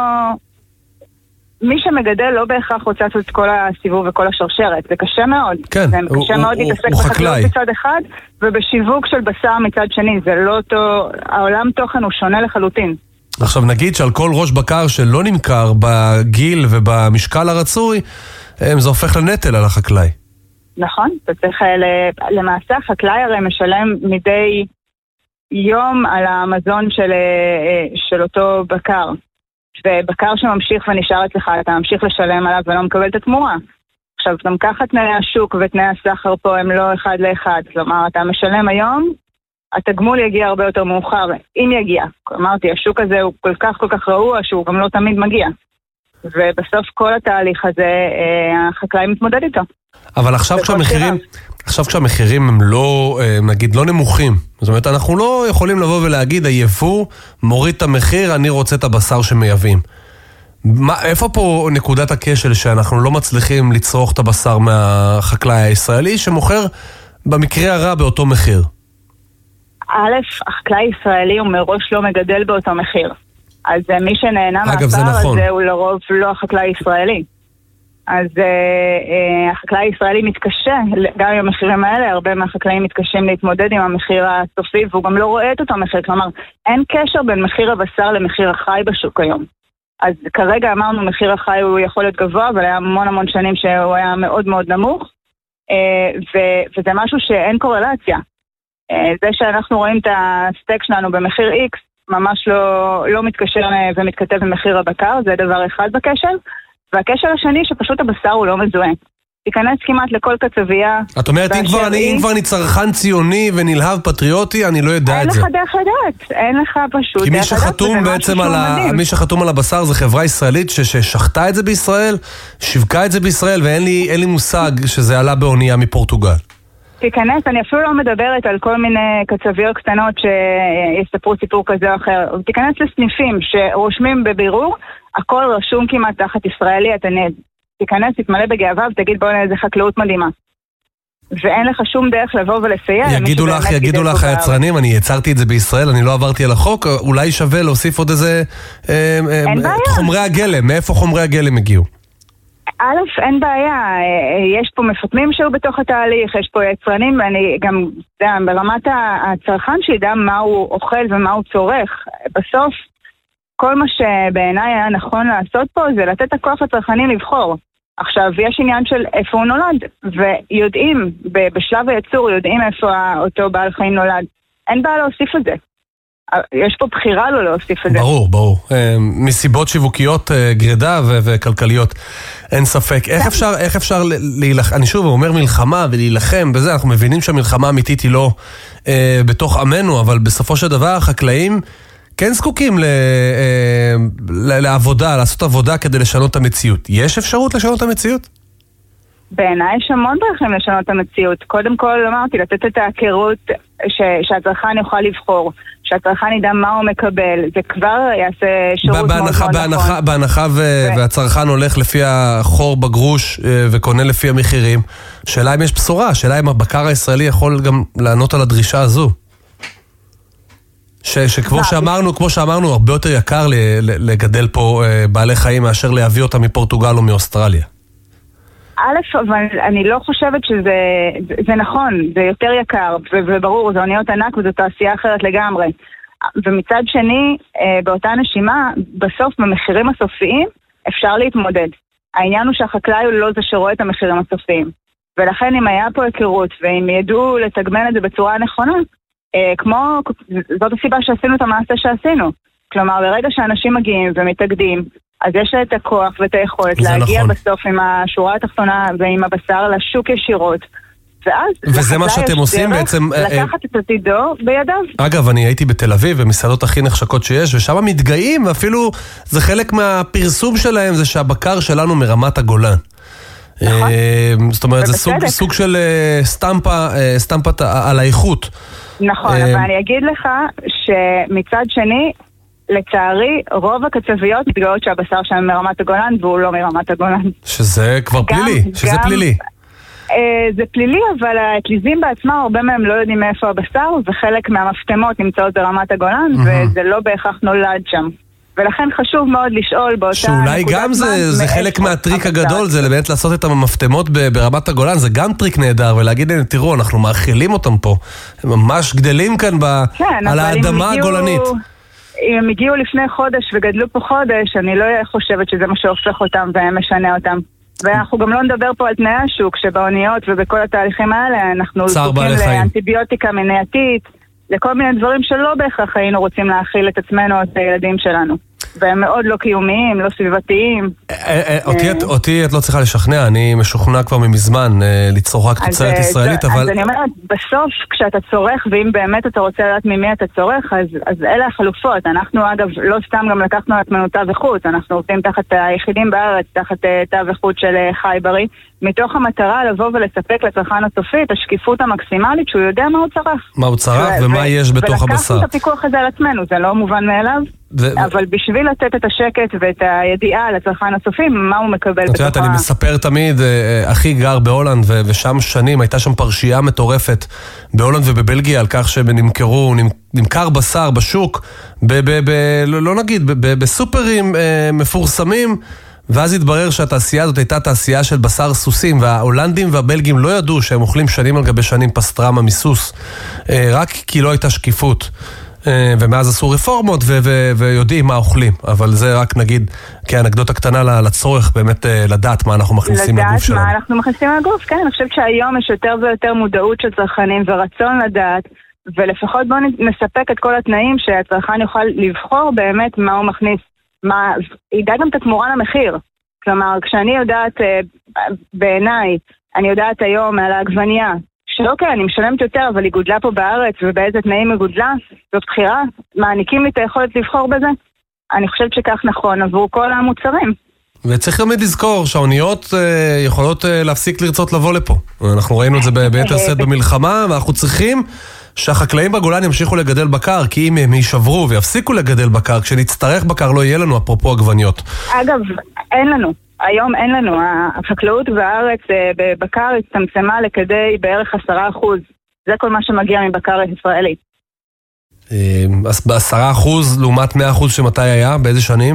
מי שמגדל לא בהכרח רוצה לעשות את כל הסיבוב וכל השרשרת, זה קשה מאוד. כן, זה הוא, קשה הוא, מאוד הוא, להתעסק הוא בחקלאות חקלאי. מצד אחד, ובשיווק של בשר מצד שני, זה לא אותו... העולם תוכן הוא שונה לחלוטין. עכשיו נגיד שעל כל ראש בקר שלא נמכר בגיל ובמשקל הרצוי, זה הופך לנטל על החקלאי. נכון, אתה צריך, למעשה החקלאי הרי משלם מדי יום על המזון של, של אותו בקר. ובקר שממשיך ונשאר אצלך, אתה ממשיך לשלם עליו ולא מקבל את התמורה. עכשיו, גם ככה תנאי השוק ותנאי הסחר פה הם לא אחד לאחד. כלומר, אתה משלם היום, התגמול יגיע הרבה יותר מאוחר, אם יגיע. אמרתי, השוק הזה הוא כל כך כל כך רעוע, שהוא גם לא תמיד מגיע. ובסוף כל התהליך הזה, החקלאי מתמודד איתו. אבל עכשיו כשהמחירים, עכשיו כשהמחירים הם לא, נגיד, לא נמוכים, זאת אומרת, אנחנו לא יכולים לבוא ולהגיד, היבוא מוריד את המחיר, אני רוצה את הבשר שמייבאים. מה, איפה פה נקודת הכשל שאנחנו לא מצליחים לצרוך את הבשר מהחקלאי הישראלי, שמוכר במקרה הרע באותו מחיר? א', החקלאי ישראלי הוא מראש לא מגדל באותו מחיר. אז מי שנהנה מהפער נכון. הזה הוא לרוב לא החקלאי ישראלי. אז אה, אה, החקלאי הישראלי מתקשה, גם עם המחירים האלה, הרבה מהחקלאים מתקשים להתמודד עם המחיר הסופי, והוא גם לא רואה את אותו מחיר. כלומר, אין קשר בין מחיר הבשר למחיר החי בשוק היום. אז כרגע אמרנו, מחיר החי הוא יכול להיות גבוה, אבל היה המון המון שנים שהוא היה מאוד מאוד נמוך, אה, ו- וזה משהו שאין קורלציה. אה, זה שאנחנו רואים את הסטייק שלנו במחיר X, ממש לא, לא מתקשר ומתכתב במחיר הבקר, זה דבר אחד בקשר. והקשר השני שפשוט הבשר הוא לא מזוהה. תיכנס כמעט לכל קצבייה. את אומרת, אם כבר, אני, אם כבר אני צרכן ציוני ונלהב פטריוטי, אני לא יודע את זה. אין לך דרך לדעת, אין לך פשוט. כי מי שחתום בעצם על ה... מי שחתום על הבשר זה חברה ישראלית ששחטה את זה בישראל, שיווקה את זה בישראל, ואין לי, אין לי מושג שזה עלה באונייה מפורטוגל. תיכנס, אני אפילו לא מדברת על כל מיני קצביות קטנות שיספרו סיפור כזה או אחר. תיכנס לסניפים שרושמים בבירור, הכל רשום כמעט תחת ישראלי, אתה תיכנס, תתמלא בגאווה ותגיד בוא איזה חקלאות מדהימה. ואין לך שום דרך לבוא ולסייע. יגידו לך, יגידו לך היצרנים, אני יצרתי את זה בישראל, אני לא עברתי על החוק, אולי שווה להוסיף עוד איזה חומרי הגלם, מאיפה חומרי הגלם הגיעו? א', אין בעיה, יש פה מפתמים שהיו בתוך התהליך, יש פה יצרנים, ואני גם, יודע, ברמת הצרכן שידע מה הוא אוכל ומה הוא צורך. בסוף, כל מה שבעיניי היה נכון לעשות פה, זה לתת הכוח לצרכנים לבחור. עכשיו, יש עניין של איפה הוא נולד, ויודעים, בשלב הייצור, יודעים איפה אותו בעל חיים נולד. אין בעיה להוסיף את זה. יש פה בחירה לא להוסיף את זה. ברור, ברור. מסיבות שיווקיות גרידה וכלכליות, אין ספק. איך אפשר, איך אפשר להילחם, אני שוב אומר מלחמה ולהילחם בזה, אנחנו מבינים שהמלחמה האמיתית היא לא בתוך עמנו, אבל בסופו של דבר החקלאים כן זקוקים לעבודה, לעשות עבודה כדי לשנות את המציאות. יש אפשרות לשנות את המציאות? בעיניי יש המון דרכים לשנות את המציאות. קודם כל, אמרתי, לתת את ההכירות שהצרכן יוכל לבחור, שהצרכן ידע מה הוא מקבל, זה כבר יעשה שירות מאוד מאוד נכון. בהנחה והצרכן הולך לפי החור בגרוש וקונה לפי המחירים, שאלה אם יש בשורה, שאלה אם הבקר הישראלי יכול גם לענות על הדרישה הזו. שכמו שאמרנו, כמו שאמרנו, הרבה יותר יקר לגדל פה בעלי חיים מאשר להביא אותם מפורטוגל או מאוסטרליה. א', אבל אני לא חושבת שזה זה, זה נכון, זה יותר יקר, וברור, זה אוניות ענק וזו תעשייה אחרת לגמרי. ומצד שני, באותה נשימה, בסוף במחירים הסופיים אפשר להתמודד. העניין הוא שהחקלאי הוא לא זה שרואה את המחירים הסופיים. ולכן אם היה פה הכירות, ואם ידעו לתגמן את זה בצורה נכונה, כמו, זאת הסיבה שעשינו את המעשה שעשינו. כלומר, ברגע שאנשים מגיעים ומתאגדים, אז יש לה את הכוח ואת היכולת להגיע נכון. בסוף עם השורה התחתונה ועם הבשר לשוק ישירות. ואז וזה מה שאתם עושים בעצם לקחת את עתידו בידיו. אגב, אני הייתי בתל אביב במסעדות הכי נחשקות שיש, ושם מתגאים, ואפילו זה חלק מהפרסום שלהם, זה שהבקר שלנו מרמת הגולן. נכון. זאת אומרת, זה סוג, סוג של סטמפה, סטמפת על האיכות. נכון, אבל אני אגיד לך שמצד שני, לצערי, רוב הקצביות מתגאות שהבשר שם מרמת הגולן, והוא לא מרמת הגולן. שזה כבר פלילי, שזה פלילי. זה פלילי, אבל האטליזים בעצמם, הרבה מהם לא יודעים מאיפה הבשר, וחלק מהמפתמות נמצאות ברמת הגולן, וזה לא בהכרח נולד שם. ולכן חשוב מאוד לשאול באותה שאולי גם זה, זה חלק מהטריק הגדול, זה באמת לעשות את המפתמות ברמת הגולן, זה גם טריק נהדר, ולהגיד להם, תראו, אנחנו מאכילים אותם פה, הם ממש גדלים כאן על האדמה הגולנית. אם הם הגיעו לפני חודש וגדלו פה חודש, אני לא חושבת שזה מה שהופך אותם ומשנה אותם. ואנחנו גם לא נדבר פה על תנאי השוק, שבאוניות ובכל התהליכים האלה, אנחנו זקוקים לאנטיביוטיקה מניעתית, לכל מיני דברים שלא בהכרח היינו רוצים להכיל את עצמנו או את הילדים שלנו. והם מאוד לא קיומיים, לא סביבתיים. אותי את לא צריכה לשכנע, אני משוכנע כבר ממזמן ליצור רק תוצרת ישראלית, אבל... אז אני אומרת, בסוף כשאתה צורך, ואם באמת אתה רוצה לדעת ממי אתה צורך, אז אלה החלופות. אנחנו אגב לא סתם גם לקחנו לעצמנו תו איכות, אנחנו עובדים תחת היחידים בארץ, תחת תו איכות של חי בריא, מתוך המטרה לבוא ולספק לצרכן הסופי את השקיפות המקסימלית שהוא יודע מה הוא צרך. מה הוא צרך ומה יש בתוך הבשר. ולקחנו את הפיקוח הזה על עצמנו, זה לא מובן מאליו, אבל בשביל לתת את השקט ואת הידיעה לצרכן הסופי, מה הוא מקבל בתוך ה... את יודעת, אני מספר תמיד, אחי גר בהולנד, ושם שנים, הייתה שם פרשייה מטורפת בהולנד ובבלגיה, על כך שנמכרו, נמכר בשר בשוק, לא נגיד, בסופרים מפורסמים, ואז התברר שהתעשייה הזאת הייתה תעשייה של בשר סוסים, וההולנדים והבלגים לא ידעו שהם אוכלים שנים על גבי שנים פסטרמה מסוס, רק כי לא הייתה שקיפות. ומאז עשו רפורמות ויודעים מה אוכלים, אבל זה רק נגיד כאנקדוטה קטנה לצורך באמת לדעת מה אנחנו מכניסים לגוף שלנו. לדעת מה אנחנו מכניסים לגוף, כן, אני חושבת שהיום יש יותר ויותר מודעות של צרכנים ורצון לדעת, ולפחות בואו נספק את כל התנאים שהצרכן יוכל לבחור באמת מה הוא מכניס, מה, ידע גם את התמורה למחיר. כלומר, כשאני יודעת, בעיניי, אני יודעת היום על העגבנייה, שאוקיי, אני משלמת יותר, אבל היא גודלה פה בארץ, ובאיזה תנאים היא גודלה, זאת בחירה, מעניקים לי את היכולת לבחור בזה. אני חושבת שכך נכון עבור כל המוצרים. וצריך תמיד לזכור שהאוניות אה, יכולות אה, להפסיק לרצות לבוא לפה. אנחנו ראינו את זה ביתר שאת במלחמה, ואנחנו צריכים שהחקלאים בגולן ימשיכו לגדל בקר, כי אם הם יישברו ויפסיקו לגדל בקר, כשנצטרך בקר לא יהיה לנו, אפרופו עגבניות. אגב, אין לנו. היום אין לנו. החקלאות בארץ בבקר הצטמצמה לכדי בערך עשרה אחוז. זה כל מה שמגיע מבקר ישראלי. אז בעשרה אחוז לעומת מאה אחוז שמתי היה? באיזה שנים?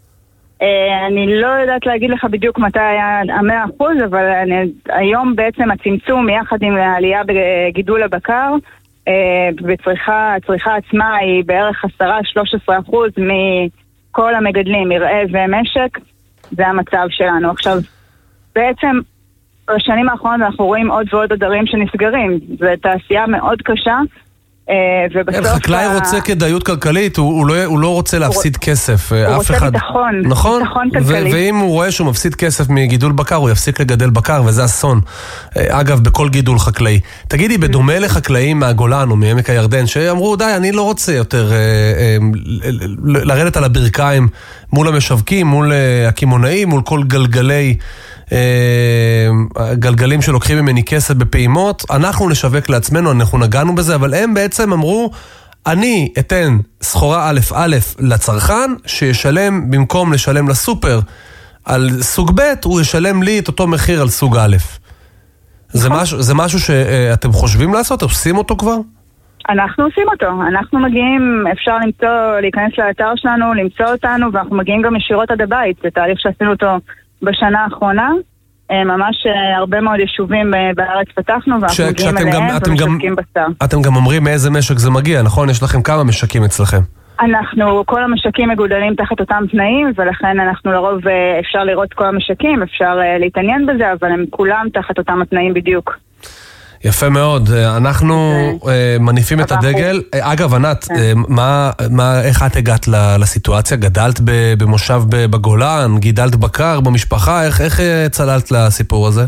אני לא יודעת להגיד לך בדיוק מתי היה המאה אחוז, אבל היום בעצם הצמצום יחד עם העלייה בגידול הבקר, וצריכה, הצריכה עצמה היא בערך עשרה עד שלושה עשר אחוז מכל המגדלים, מרעה ומשק. זה המצב שלנו. עכשיו, בעצם בשנים האחרונות אנחנו רואים עוד ועוד עדרים שנסגרים. זו תעשייה מאוד קשה, ובסוף... חקלאי רוצה כדאיות כלכלית, הוא לא רוצה להפסיד כסף. הוא רוצה ביטחון, ביטחון כלכלי. ואם הוא רואה שהוא מפסיד כסף מגידול בקר, הוא יפסיק לגדל בקר, וזה אסון. אגב, בכל גידול חקלאי. תגידי, בדומה לחקלאים מהגולן או מעמק הירדן, שאמרו, די, אני לא רוצה יותר לרדת על הברכיים מול המשווקים, מול הכימונאים, מול כל גלגלי... גלגלים שלוקחים ממני כסף בפעימות, אנחנו נשווק לעצמנו, אנחנו נגענו בזה, אבל הם בעצם אמרו, אני אתן סחורה א' א' לצרכן, שישלם במקום לשלם לסופר על סוג ב', הוא ישלם לי את אותו מחיר על סוג א'. זה משהו, זה משהו שאתם חושבים לעשות? עושים אותו כבר? אנחנו עושים אותו. אנחנו מגיעים, אפשר למצוא, להיכנס לאתר שלנו, למצוא אותנו, ואנחנו מגיעים גם ישירות עד הבית. זה תהליך שעשינו אותו בשנה האחרונה, ממש הרבה מאוד יישובים בארץ פתחנו, ואנחנו מגיעים אליהם ומשקים בשר. אתם גם אומרים מאיזה משק זה מגיע, נכון? יש לכם כמה משקים אצלכם? אנחנו, כל המשקים מגודלים תחת אותם תנאים, ולכן אנחנו לרוב אפשר לראות כל המשקים, אפשר להתעניין בזה, אבל הם כולם תחת אותם התנאים בדיוק. יפה מאוד, אנחנו מניפים את הדגל. אגב, ענת, איך את הגעת לסיטואציה? גדלת במושב בגולן, גידלת בקר במשפחה, איך צללת לסיפור הזה?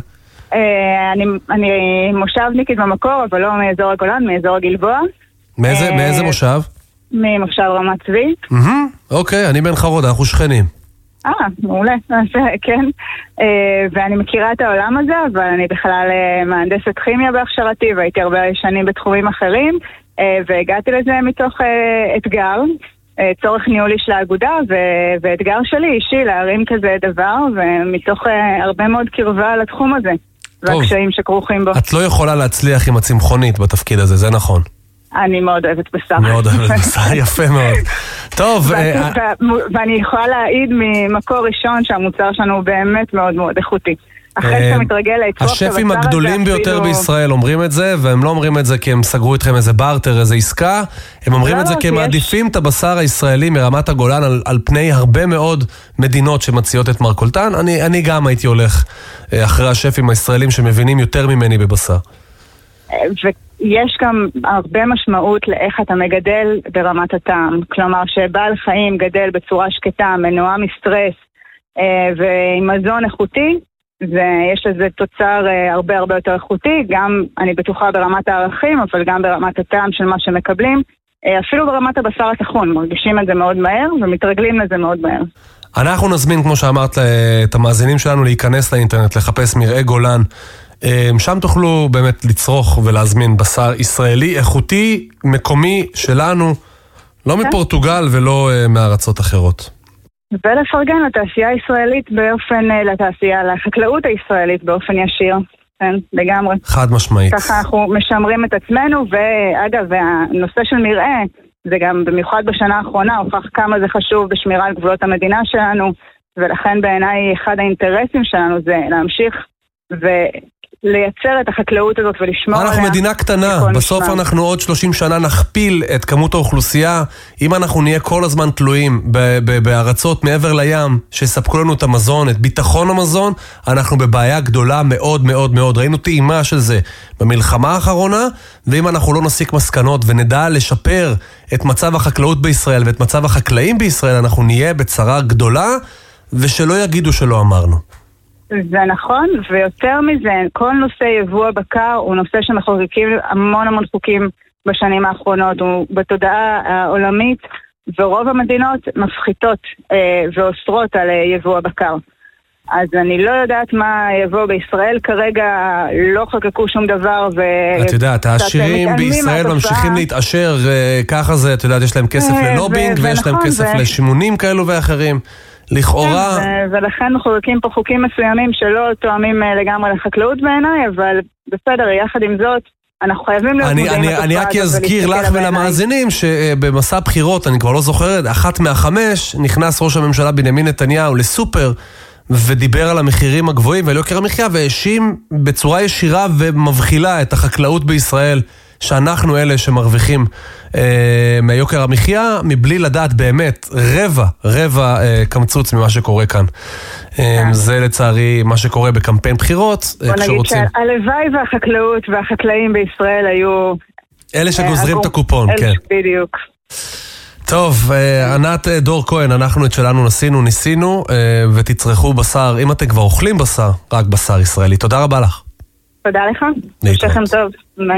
אני מושבניקית במקור, אבל לא מאזור הגולן, מאזור הגלבוע. מאיזה מושב? ממושב רמת צבי. אוקיי, אני בן חרוד, אנחנו שכנים. אה, מעולה, כן. ואני מכירה את העולם הזה, אבל אני בכלל מהנדסת כימיה בהכשרתי, והייתי הרבה שנים בתחומים אחרים, והגעתי לזה מתוך אתגר, צורך ניהולי של האגודה, ואתגר שלי אישי להרים כזה דבר, ומתוך הרבה מאוד קרבה לתחום הזה, והקשיים שכרוכים בו. את לא יכולה להצליח עם הצמחונית בתפקיד הזה, זה נכון. אני מאוד אוהבת בשר. מאוד אוהבת בשר, יפה מאוד. טוב. ואני יכולה להעיד ממקור ראשון שהמוצר שלנו הוא באמת מאוד מאוד איכותי. אחרי שאתה מתרגל לצרוך את הבשר הזה... השפים הגדולים ביותר בישראל אומרים את זה, והם לא אומרים את זה כי הם סגרו איתכם איזה בארטר, איזה עסקה, הם אומרים את זה כי הם מעדיפים את הבשר הישראלי מרמת הגולן על פני הרבה מאוד מדינות שמציעות את מרכולתן. אני גם הייתי הולך אחרי השפים הישראלים שמבינים יותר ממני בבשר. יש גם הרבה משמעות לאיך אתה מגדל ברמת הטעם. כלומר, שבעל חיים גדל בצורה שקטה, מנועה מסטרס ועם מזון איכותי, ויש לזה תוצר הרבה הרבה יותר איכותי, גם אני בטוחה ברמת הערכים, אבל גם ברמת הטעם של מה שמקבלים, אפילו ברמת הבשר התחון, מרגישים את זה מאוד מהר ומתרגלים לזה מאוד מהר. אנחנו נזמין, כמו שאמרת, את המאזינים שלנו להיכנס לאינטרנט, לחפש מרעה גולן. שם תוכלו באמת לצרוך ולהזמין בשר ישראלי, איכותי, מקומי שלנו, לא מפורטוגל ולא מארצות אחרות. ולפרגן לתעשייה הישראלית באופן, לתעשייה, לחקלאות הישראלית באופן ישיר. כן, לגמרי. חד משמעית. ככה אנחנו משמרים את עצמנו, ואגב, הנושא של מרעה, זה גם במיוחד בשנה האחרונה, הופך כמה זה חשוב בשמירה על גבולות המדינה שלנו, ולכן בעיניי אחד האינטרסים שלנו זה להמשיך ולייצר את החקלאות הזאת ולשמור עליה. אנחנו מדינה קטנה, בסוף אנחנו עוד שלושים שנה נכפיל את כמות האוכלוסייה, אם אנחנו נהיה כל הזמן תלויים בארצות מעבר לים, שספקו לנו את המזון, את ביטחון המזון, אנחנו בבעיה גדולה מאוד מאוד מאוד. ראינו טעימה של זה במלחמה האחרונה, ואם אנחנו לא נסיק מסקנות ונדע לשפר את מצב החקלאות בישראל ואת מצב החקלאים בישראל, אנחנו נהיה בצרה גדולה, ושלא יגידו שלא אמרנו. זה נכון, ויותר מזה, כל נושא יבוא הבקר הוא נושא שמחוקקים המון המון חוקים בשנים האחרונות, הוא בתודעה העולמית, ורוב המדינות מפחיתות אה, ואוסרות על אה, יבוא הבקר. אז אני לא יודעת מה יבוא בישראל, כרגע לא חוקקו שום דבר. ו... את יודעת, העשירים בישראל ממשיכים להתעשר, ככה זה, את יודעת, יש להם כסף ללובינג, ו- ויש להם נכון, כסף ו... לשימונים כאלו ואחרים. לכאורה... כן, ו- ולכן מחוקקים פה חוקים מסוימים שלא תואמים לגמרי לחקלאות בעיניי, אבל בסדר, יחד עם זאת, אנחנו חייבים להיות מודעים לתופעה. אני רק אזכיר לך ולמאזינים שבמסע בחירות, אני כבר לא זוכרת, אחת מהחמש, נכנס ראש הממשלה בנימין נתניהו לסופר, ודיבר על המחירים הגבוהים ועל יוקר המחיה, והאשים בצורה ישירה ומבחילה את החקלאות בישראל, שאנחנו אלה שמרוויחים אה, מהיוקר המחיה, מבלי לדעת באמת רבע, רבע אה, קמצוץ ממה שקורה כאן. אה, זה לצערי מה שקורה בקמפיין בחירות. בוא נגיד שהלוואי והחקלאות והחקלאים בישראל היו... אלה שגוזרים אה, את הקופון, אלה, כן. בדיוק. טוב, ענת דור כהן, אנחנו את שלנו ניסינו, ניסינו, ותצרכו בשר, אם אתם כבר אוכלים בשר, רק בשר ישראלי. תודה רבה לך. תודה לך. שכם טוב. ביי.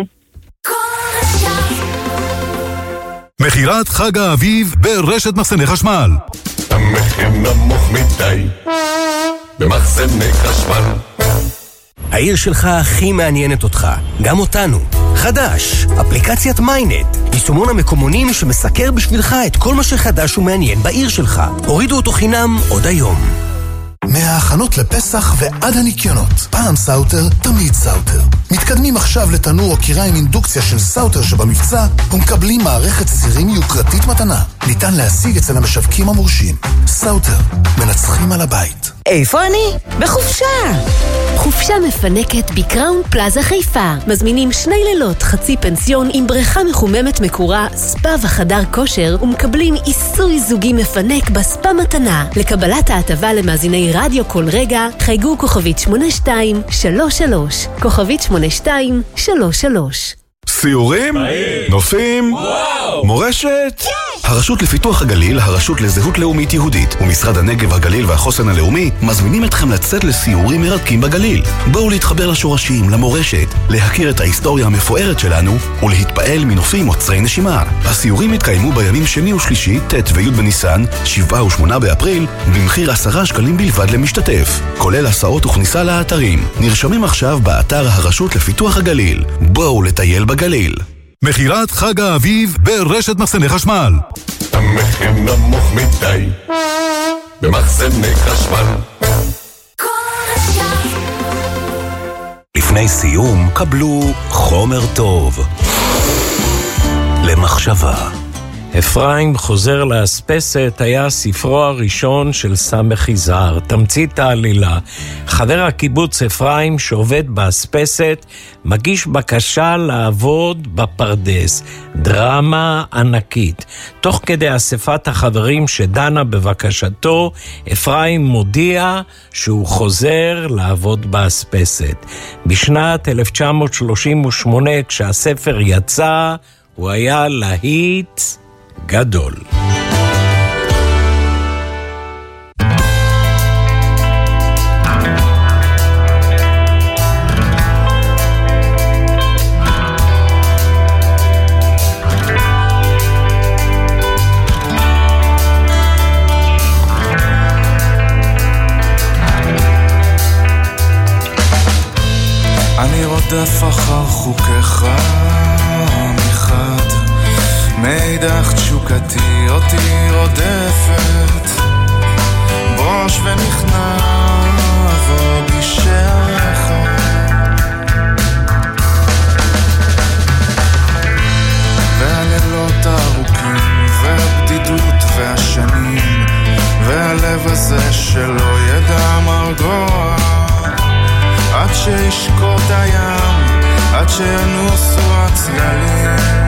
מחירת חג האביב ברשת מחסני חשמל. המחיר נמוך מדי במחסני חשמל. העיר שלך הכי מעניינת אותך, גם אותנו. חדש, אפליקציית מיינט, יישומון המקומונים שמסקר בשבילך את כל מה שחדש ומעניין בעיר שלך. הורידו אותו חינם עוד היום. מההכנות לפסח ועד הניקיונות. פעם סאוטר, תמיד סאוטר. מתקדמים עכשיו לתנור או קירה עם אינדוקציה של סאוטר שבמבצע, ומקבלים מערכת סירים יוקרתית מתנה. ניתן להשיג אצל המשווקים המורשים. סאוטר, מנצחים על הבית. איפה אני? בחופשה! חופשה מפנקת בקראון פלאזה חיפה. מזמינים שני לילות חצי פנסיון עם בריכה מחוממת מקורה, ספה וחדר כושר, ומקבלים עיסוי זוגי מפנק בספה מתנה. לקבלת ההטבה למאזיני רדיו כל רגע, חייגו כוכבית שמונה שתיים שלוש שלוש, כוכבית שמונה שתיים שלוש שלוש. סיורים? נופים? מורשת? הרשות לפיתוח הגליל, הרשות לזהות לאומית יהודית ומשרד הנגב, הגליל והחוסן הלאומי מזמינים אתכם לצאת לסיורים מרתקים בגליל. בואו להתחבר לשורשים, למורשת, להכיר את ההיסטוריה המפוארת שלנו ולהתפעל מנופים עוצרי נשימה. הסיורים יתקיימו בימים שני ושלישי, ט' וי' בניסן, שבעה ושמונה באפריל, במחיר עשרה שקלים בלבד למשתתף, כולל הסעות וכניסה לאתרים. נרשמים עכשיו באתר הרשות לפיתוח הגליל. בואו לטייל בגליל. מחירת חג האביב ברשת מחסני חשמל. המחיר נמוך מדי במחסני חשמל. לפני סיום קבלו חומר טוב למחשבה. אפרים חוזר לאספסת היה ספרו הראשון של סמך יזהר. תמצית העלילה: חבר הקיבוץ אפרים שעובד באספסת מגיש בקשה לעבוד בפרדס. דרמה ענקית. תוך כדי אספת החברים שדנה בבקשתו, אפרים מודיע שהוא חוזר לעבוד באספסת. בשנת אלף תשע מאות שלושים ושמונה, כשהספר יצא, הוא היה להיט גדול. אני רודף אחר חוקיך מחד, מידך תשוקתי אותי רודפת, בוש ונכנע ובישך, והלילות הארוכים והבדידות והשנים, והלב הזה שלא ידע מרגוע, עד שישקוט הים, עד שינוסו הצללים.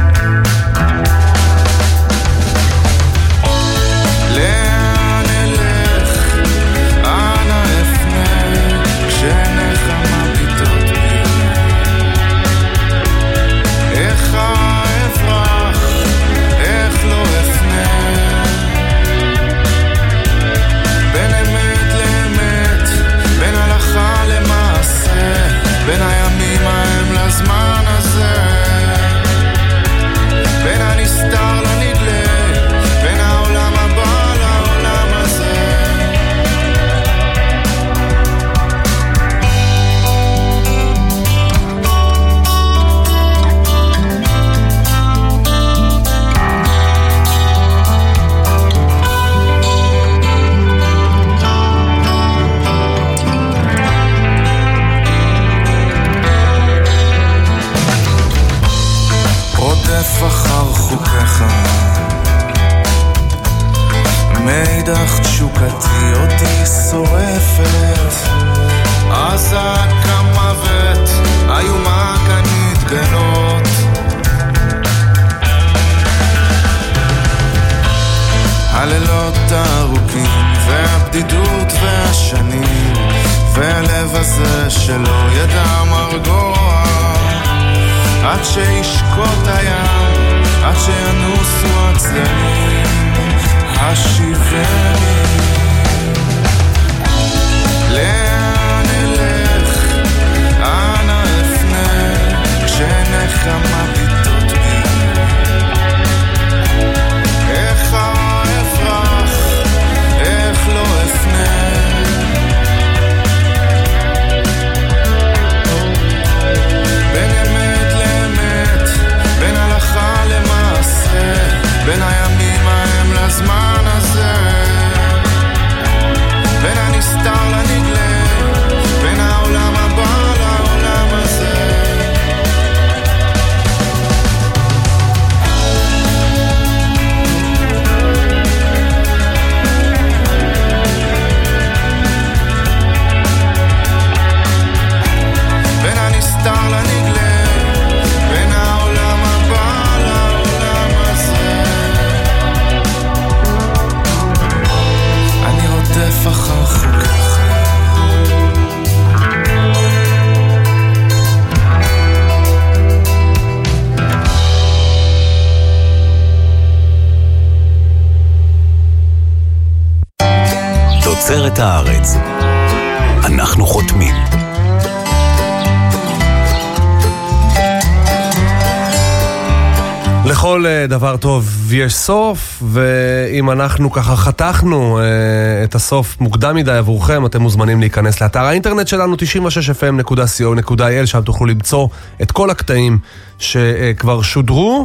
לאן אלך, אנה אפנה, כשעיניך מביטות בי, איך אברח, איך לא אפנה, בין אמת לאמת, בין הלכה למעשה, בין הימים ההם לזמן הזה, בין הנסתר לנדלה, בין העולם הבא לעולם הזה. רודף אחר חוקיך, מידך תשוקתי אותי שורפת, עזק המוות איומה כאן מתגלות, הלילות הארוכים והבדידות והשנים, והלב הזה שלא ידע מרגוע, עד שישקוט הים, עד שינוסו הצללים, השיבני. לאן אלך, אנה אפנה, כשעיניך מביטות בי, איך אפרח, איך לא אפנה, בין הימים ההם לזמן הזה, בין הנסתר לנגלה, בין העולם הבא לעולם הזה. בין הנסתר לנגלה, בין העולם הבא לעולם הזה. רודף אחר חוקיך, תוצרת הארץ, אנחנו חותמים. לכל דבר טוב יש סוף, ואם אנחנו ככה חתכנו את הסוף מוקדם מדי עבורכם, אתם מוזמנים להיכנס לאתר האינטרנט שלנו תשעים ושש אף אם נקודה סי או נקודה איי אל, שם תוכלו למצוא את כל הקטעים שכבר שודרו.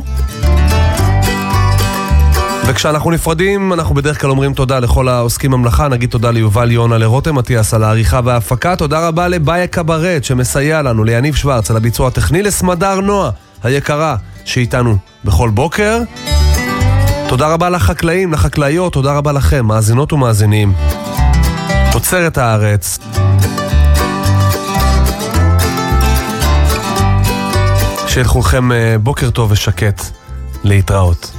וכשאנחנו נפרדים, אנחנו בדרך כלל אומרים תודה לכל העוסקים במלאכה, נגיד תודה ליובל יונה, לרותם מתיאס על העריכה וההפקה, תודה רבה לבאיה קברט שמסייע לנו, ליניב שוורץ על הביצוע הטכני, לסמדר נועה היקרה שאיתנו בכל בוקר. תודה רבה לחקלאים, לחקלאיות, תודה רבה לכם, מאזינות ומאזינים. תוצרת הארץ. שיהיה לכולכם בוקר טוב ושקט. להתראות.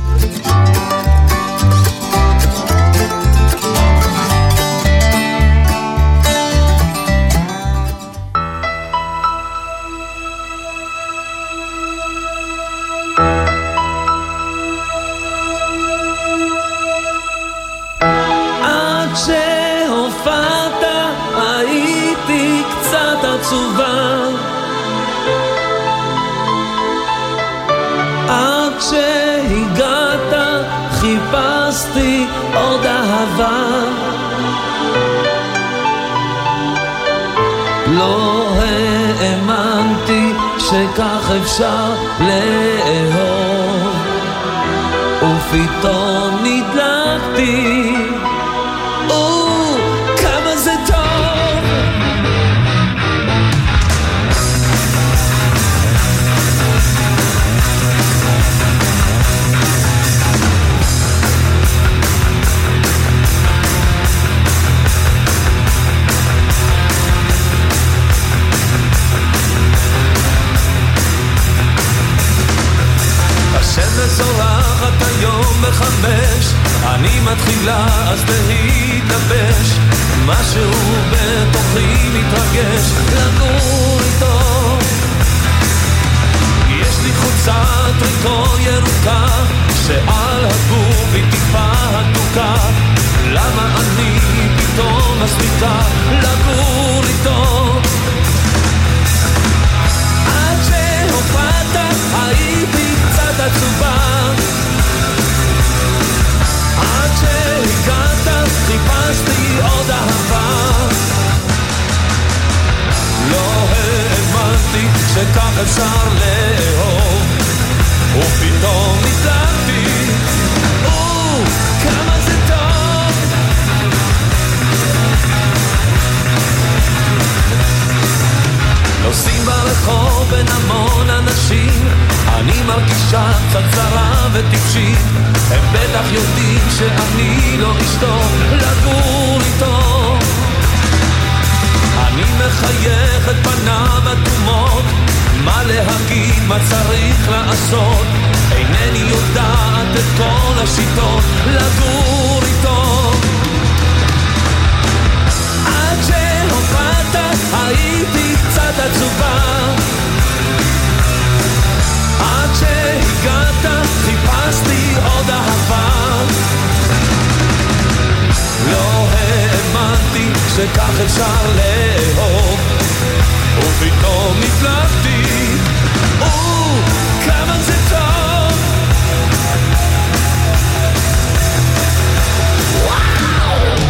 עד שהגעת חיפשתי עוד אהבה, לא האמנתי שכך אפשר לאהוב, ופתאום נדלקתי, או כמה זה טוב. השמש זורחת היום בחמש, אני מתחילה אז להתלבש, משהו בתוכי מתרגש לגור איתו. יש לי חולצה טריקו ירוקה שעל הגוף היא טיפה הדוקה, למה אני פתאום מספיקה לגור איתו? עד שהופעת הייתי קצת עצובה, עד שהגעת חיפשתי עוד אהבה, לא האמנתי שכך אפשר לאהוב, ופתאום נדלקתי, או כמה זה טוב. נוסעים ברחוב בין המון אנשים, אני מרגישה קצת צרה וטיפשית, הם בטח יודעים שאני לא אשתו לגור איתו. אני מחייך את פניו אדומות, מה להגיד, מה צריך לעשות, אינני יודעת את כל השיטות לגור איתו. עד שהופעת הייתי קצת עצובה, עד שהגעת חיפשתי עוד אהבה, לא האמנתי שכך אפשר לאהוב, ופתאום נפלגתי, או כמה זה טוב. וואו!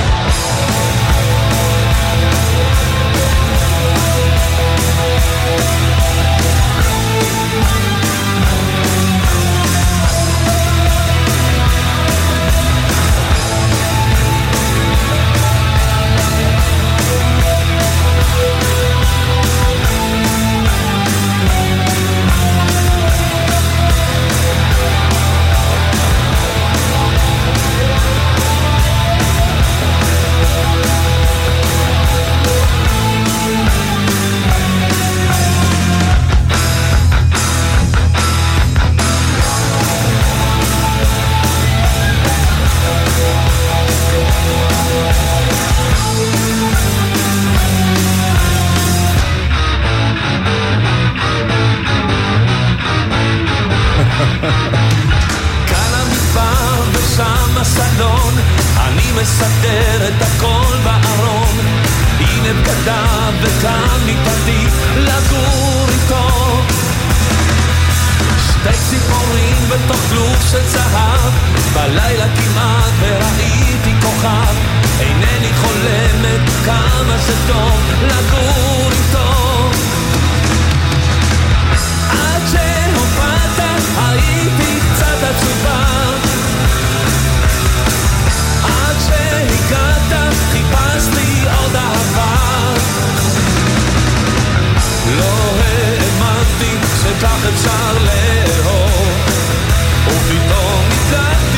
כאן המדבר ושם הסלון, אני מסדר את הכל בארון, הנה בגדיו וכאן מתעדי לגור איתו. שתי ציפורים בתוך כלוב של זהב, בלילה כמעט וראיתי כוכב, אינני חולמת כמה זה טוב לגור איתו. עד שהופעת הייתי קצת עצובה, עד שהגעת חיפשתי עוד אהבה, לא האמנתי שכך אפשר לאהוב, ופתאום נדלקתי,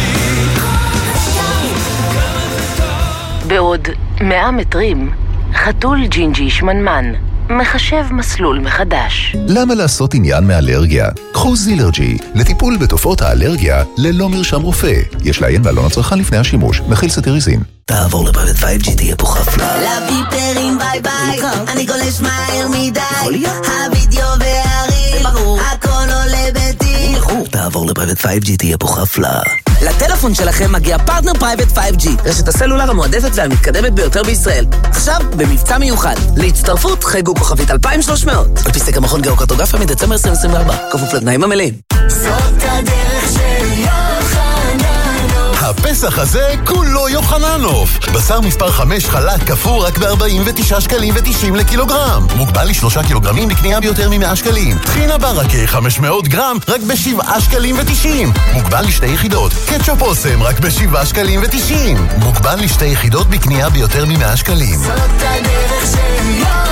בעוד מאה מטרים, חתול ג'ינג'י שמנמן מחשב מסלול מחדש. למה לעשות עניין מאלרגיה? קחו זילרג'י לטיפול בתופעות האלרגיה ללא מרשם רופא. יש לעיין בעלון הצרכן לפני השימוש. מכיל סטיריזין. תעבור לפרייבט פייב ג'י, תהיה פה חפלה. לביפרים ביי ביי, אני גולש מהר מדי. הווידאו והרים, הכל עולה בטי. תעבור לפרייבט פייב ג'י, תהיה פה חפלה. לטלפון שלכם מגיע פרטנר פרייבט פייב ג'י, רשת הסלולר המועדפת והמתקדמת ביותר בישראל. עכשיו במבצע מיוחד. להצטרפות חייגו כוכבית אלפיים ושלוש מאות. על פי סקר מכון גיאוקרטוגרפיה מדצמבר עשרים עשרים וארבע. כפוף לתנאים המלאים. זאת הדרך של יוחננוף. הפסח הזה כולו יוחננוף. בשר מספר חמש חלק כפור רק ב-ארבעים ותשעה שקלים ותשעים לקילוגרם. מוגבל לשלושה קילוגרמים לקנייה ביותר מ-מאה שקלים. טחינה ברכה חמש מאות גרם רק ב-שבעה שקלים ותשעים. מוגבל לשתי יחידות. קטשופ אוסם רק ב-שבעה שקלים ותשעים. מוגבל לשתי יחידות בקנייה ביותר מ-מאה שקלים. זאת הדרך של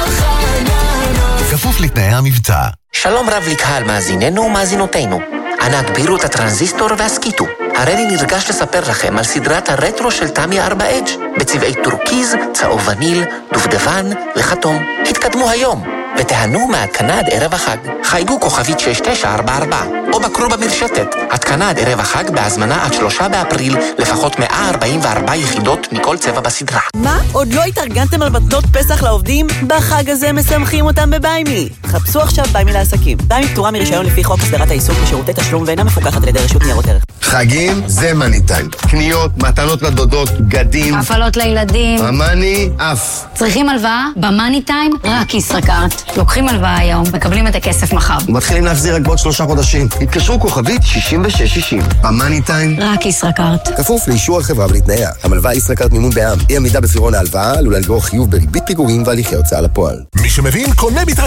יוחננוף. כפוף לתנאי המבצע. שלום רב לקהל מאזיננו ומאזינותינו. אנא הגבירו את הטרנזיסטור והסקיטו. הריני נרגש לספר לכם על סדרת הרטרו של תמי ארבע אדג' בצבעי טורקיז, צהוב וניל, דובדבן וכתום. התקדמו היום ותהנו מהתקנה עד ערב החג. חייגו כוכבית שש תשע ארבע ארבע או בקרו במרשתת. התקנה עד ערב החג בהזמנה עד שלושה באפריל, לפחות מאה ארבעים וארבע יחידות מכל צבע בסדרה. מה? עוד לא התארגנתם על מתנות פסח לעובדים? בחג הזה משמחים אותם בביימי. חפשו עכשיו ביימי לעסקים. ביימי פטורה מרישיון לפי חוק הסדרת העיסוק בשירותי תשלום ואינה מפוקחת על ידי רשות ניירות ערך. חגים זה מאני טיים. קניות, מתנות לדודות, גדים, הפעלות לילדים. המאני אף. צריכים הלוואה? במאני טיים רק ישראכרט. לוקחים הלוואה היום, מקבלים את הכסף מחר. מתחילים להחזיר רק בעוד שלושה חודשים. התקשרו כוכבית שישים ושש שישים. המאני טיים רק ישראכרט. כפוף לאישור החברה ולתנאיה. המלוואה ישראכרט מימון בע"מ. אי עמידה בפירעון ההלוואה עלולה לגרור חיוב בריבית פיגורים והליכי הוצאה לפועל. מי שמבין קונה מתרשם.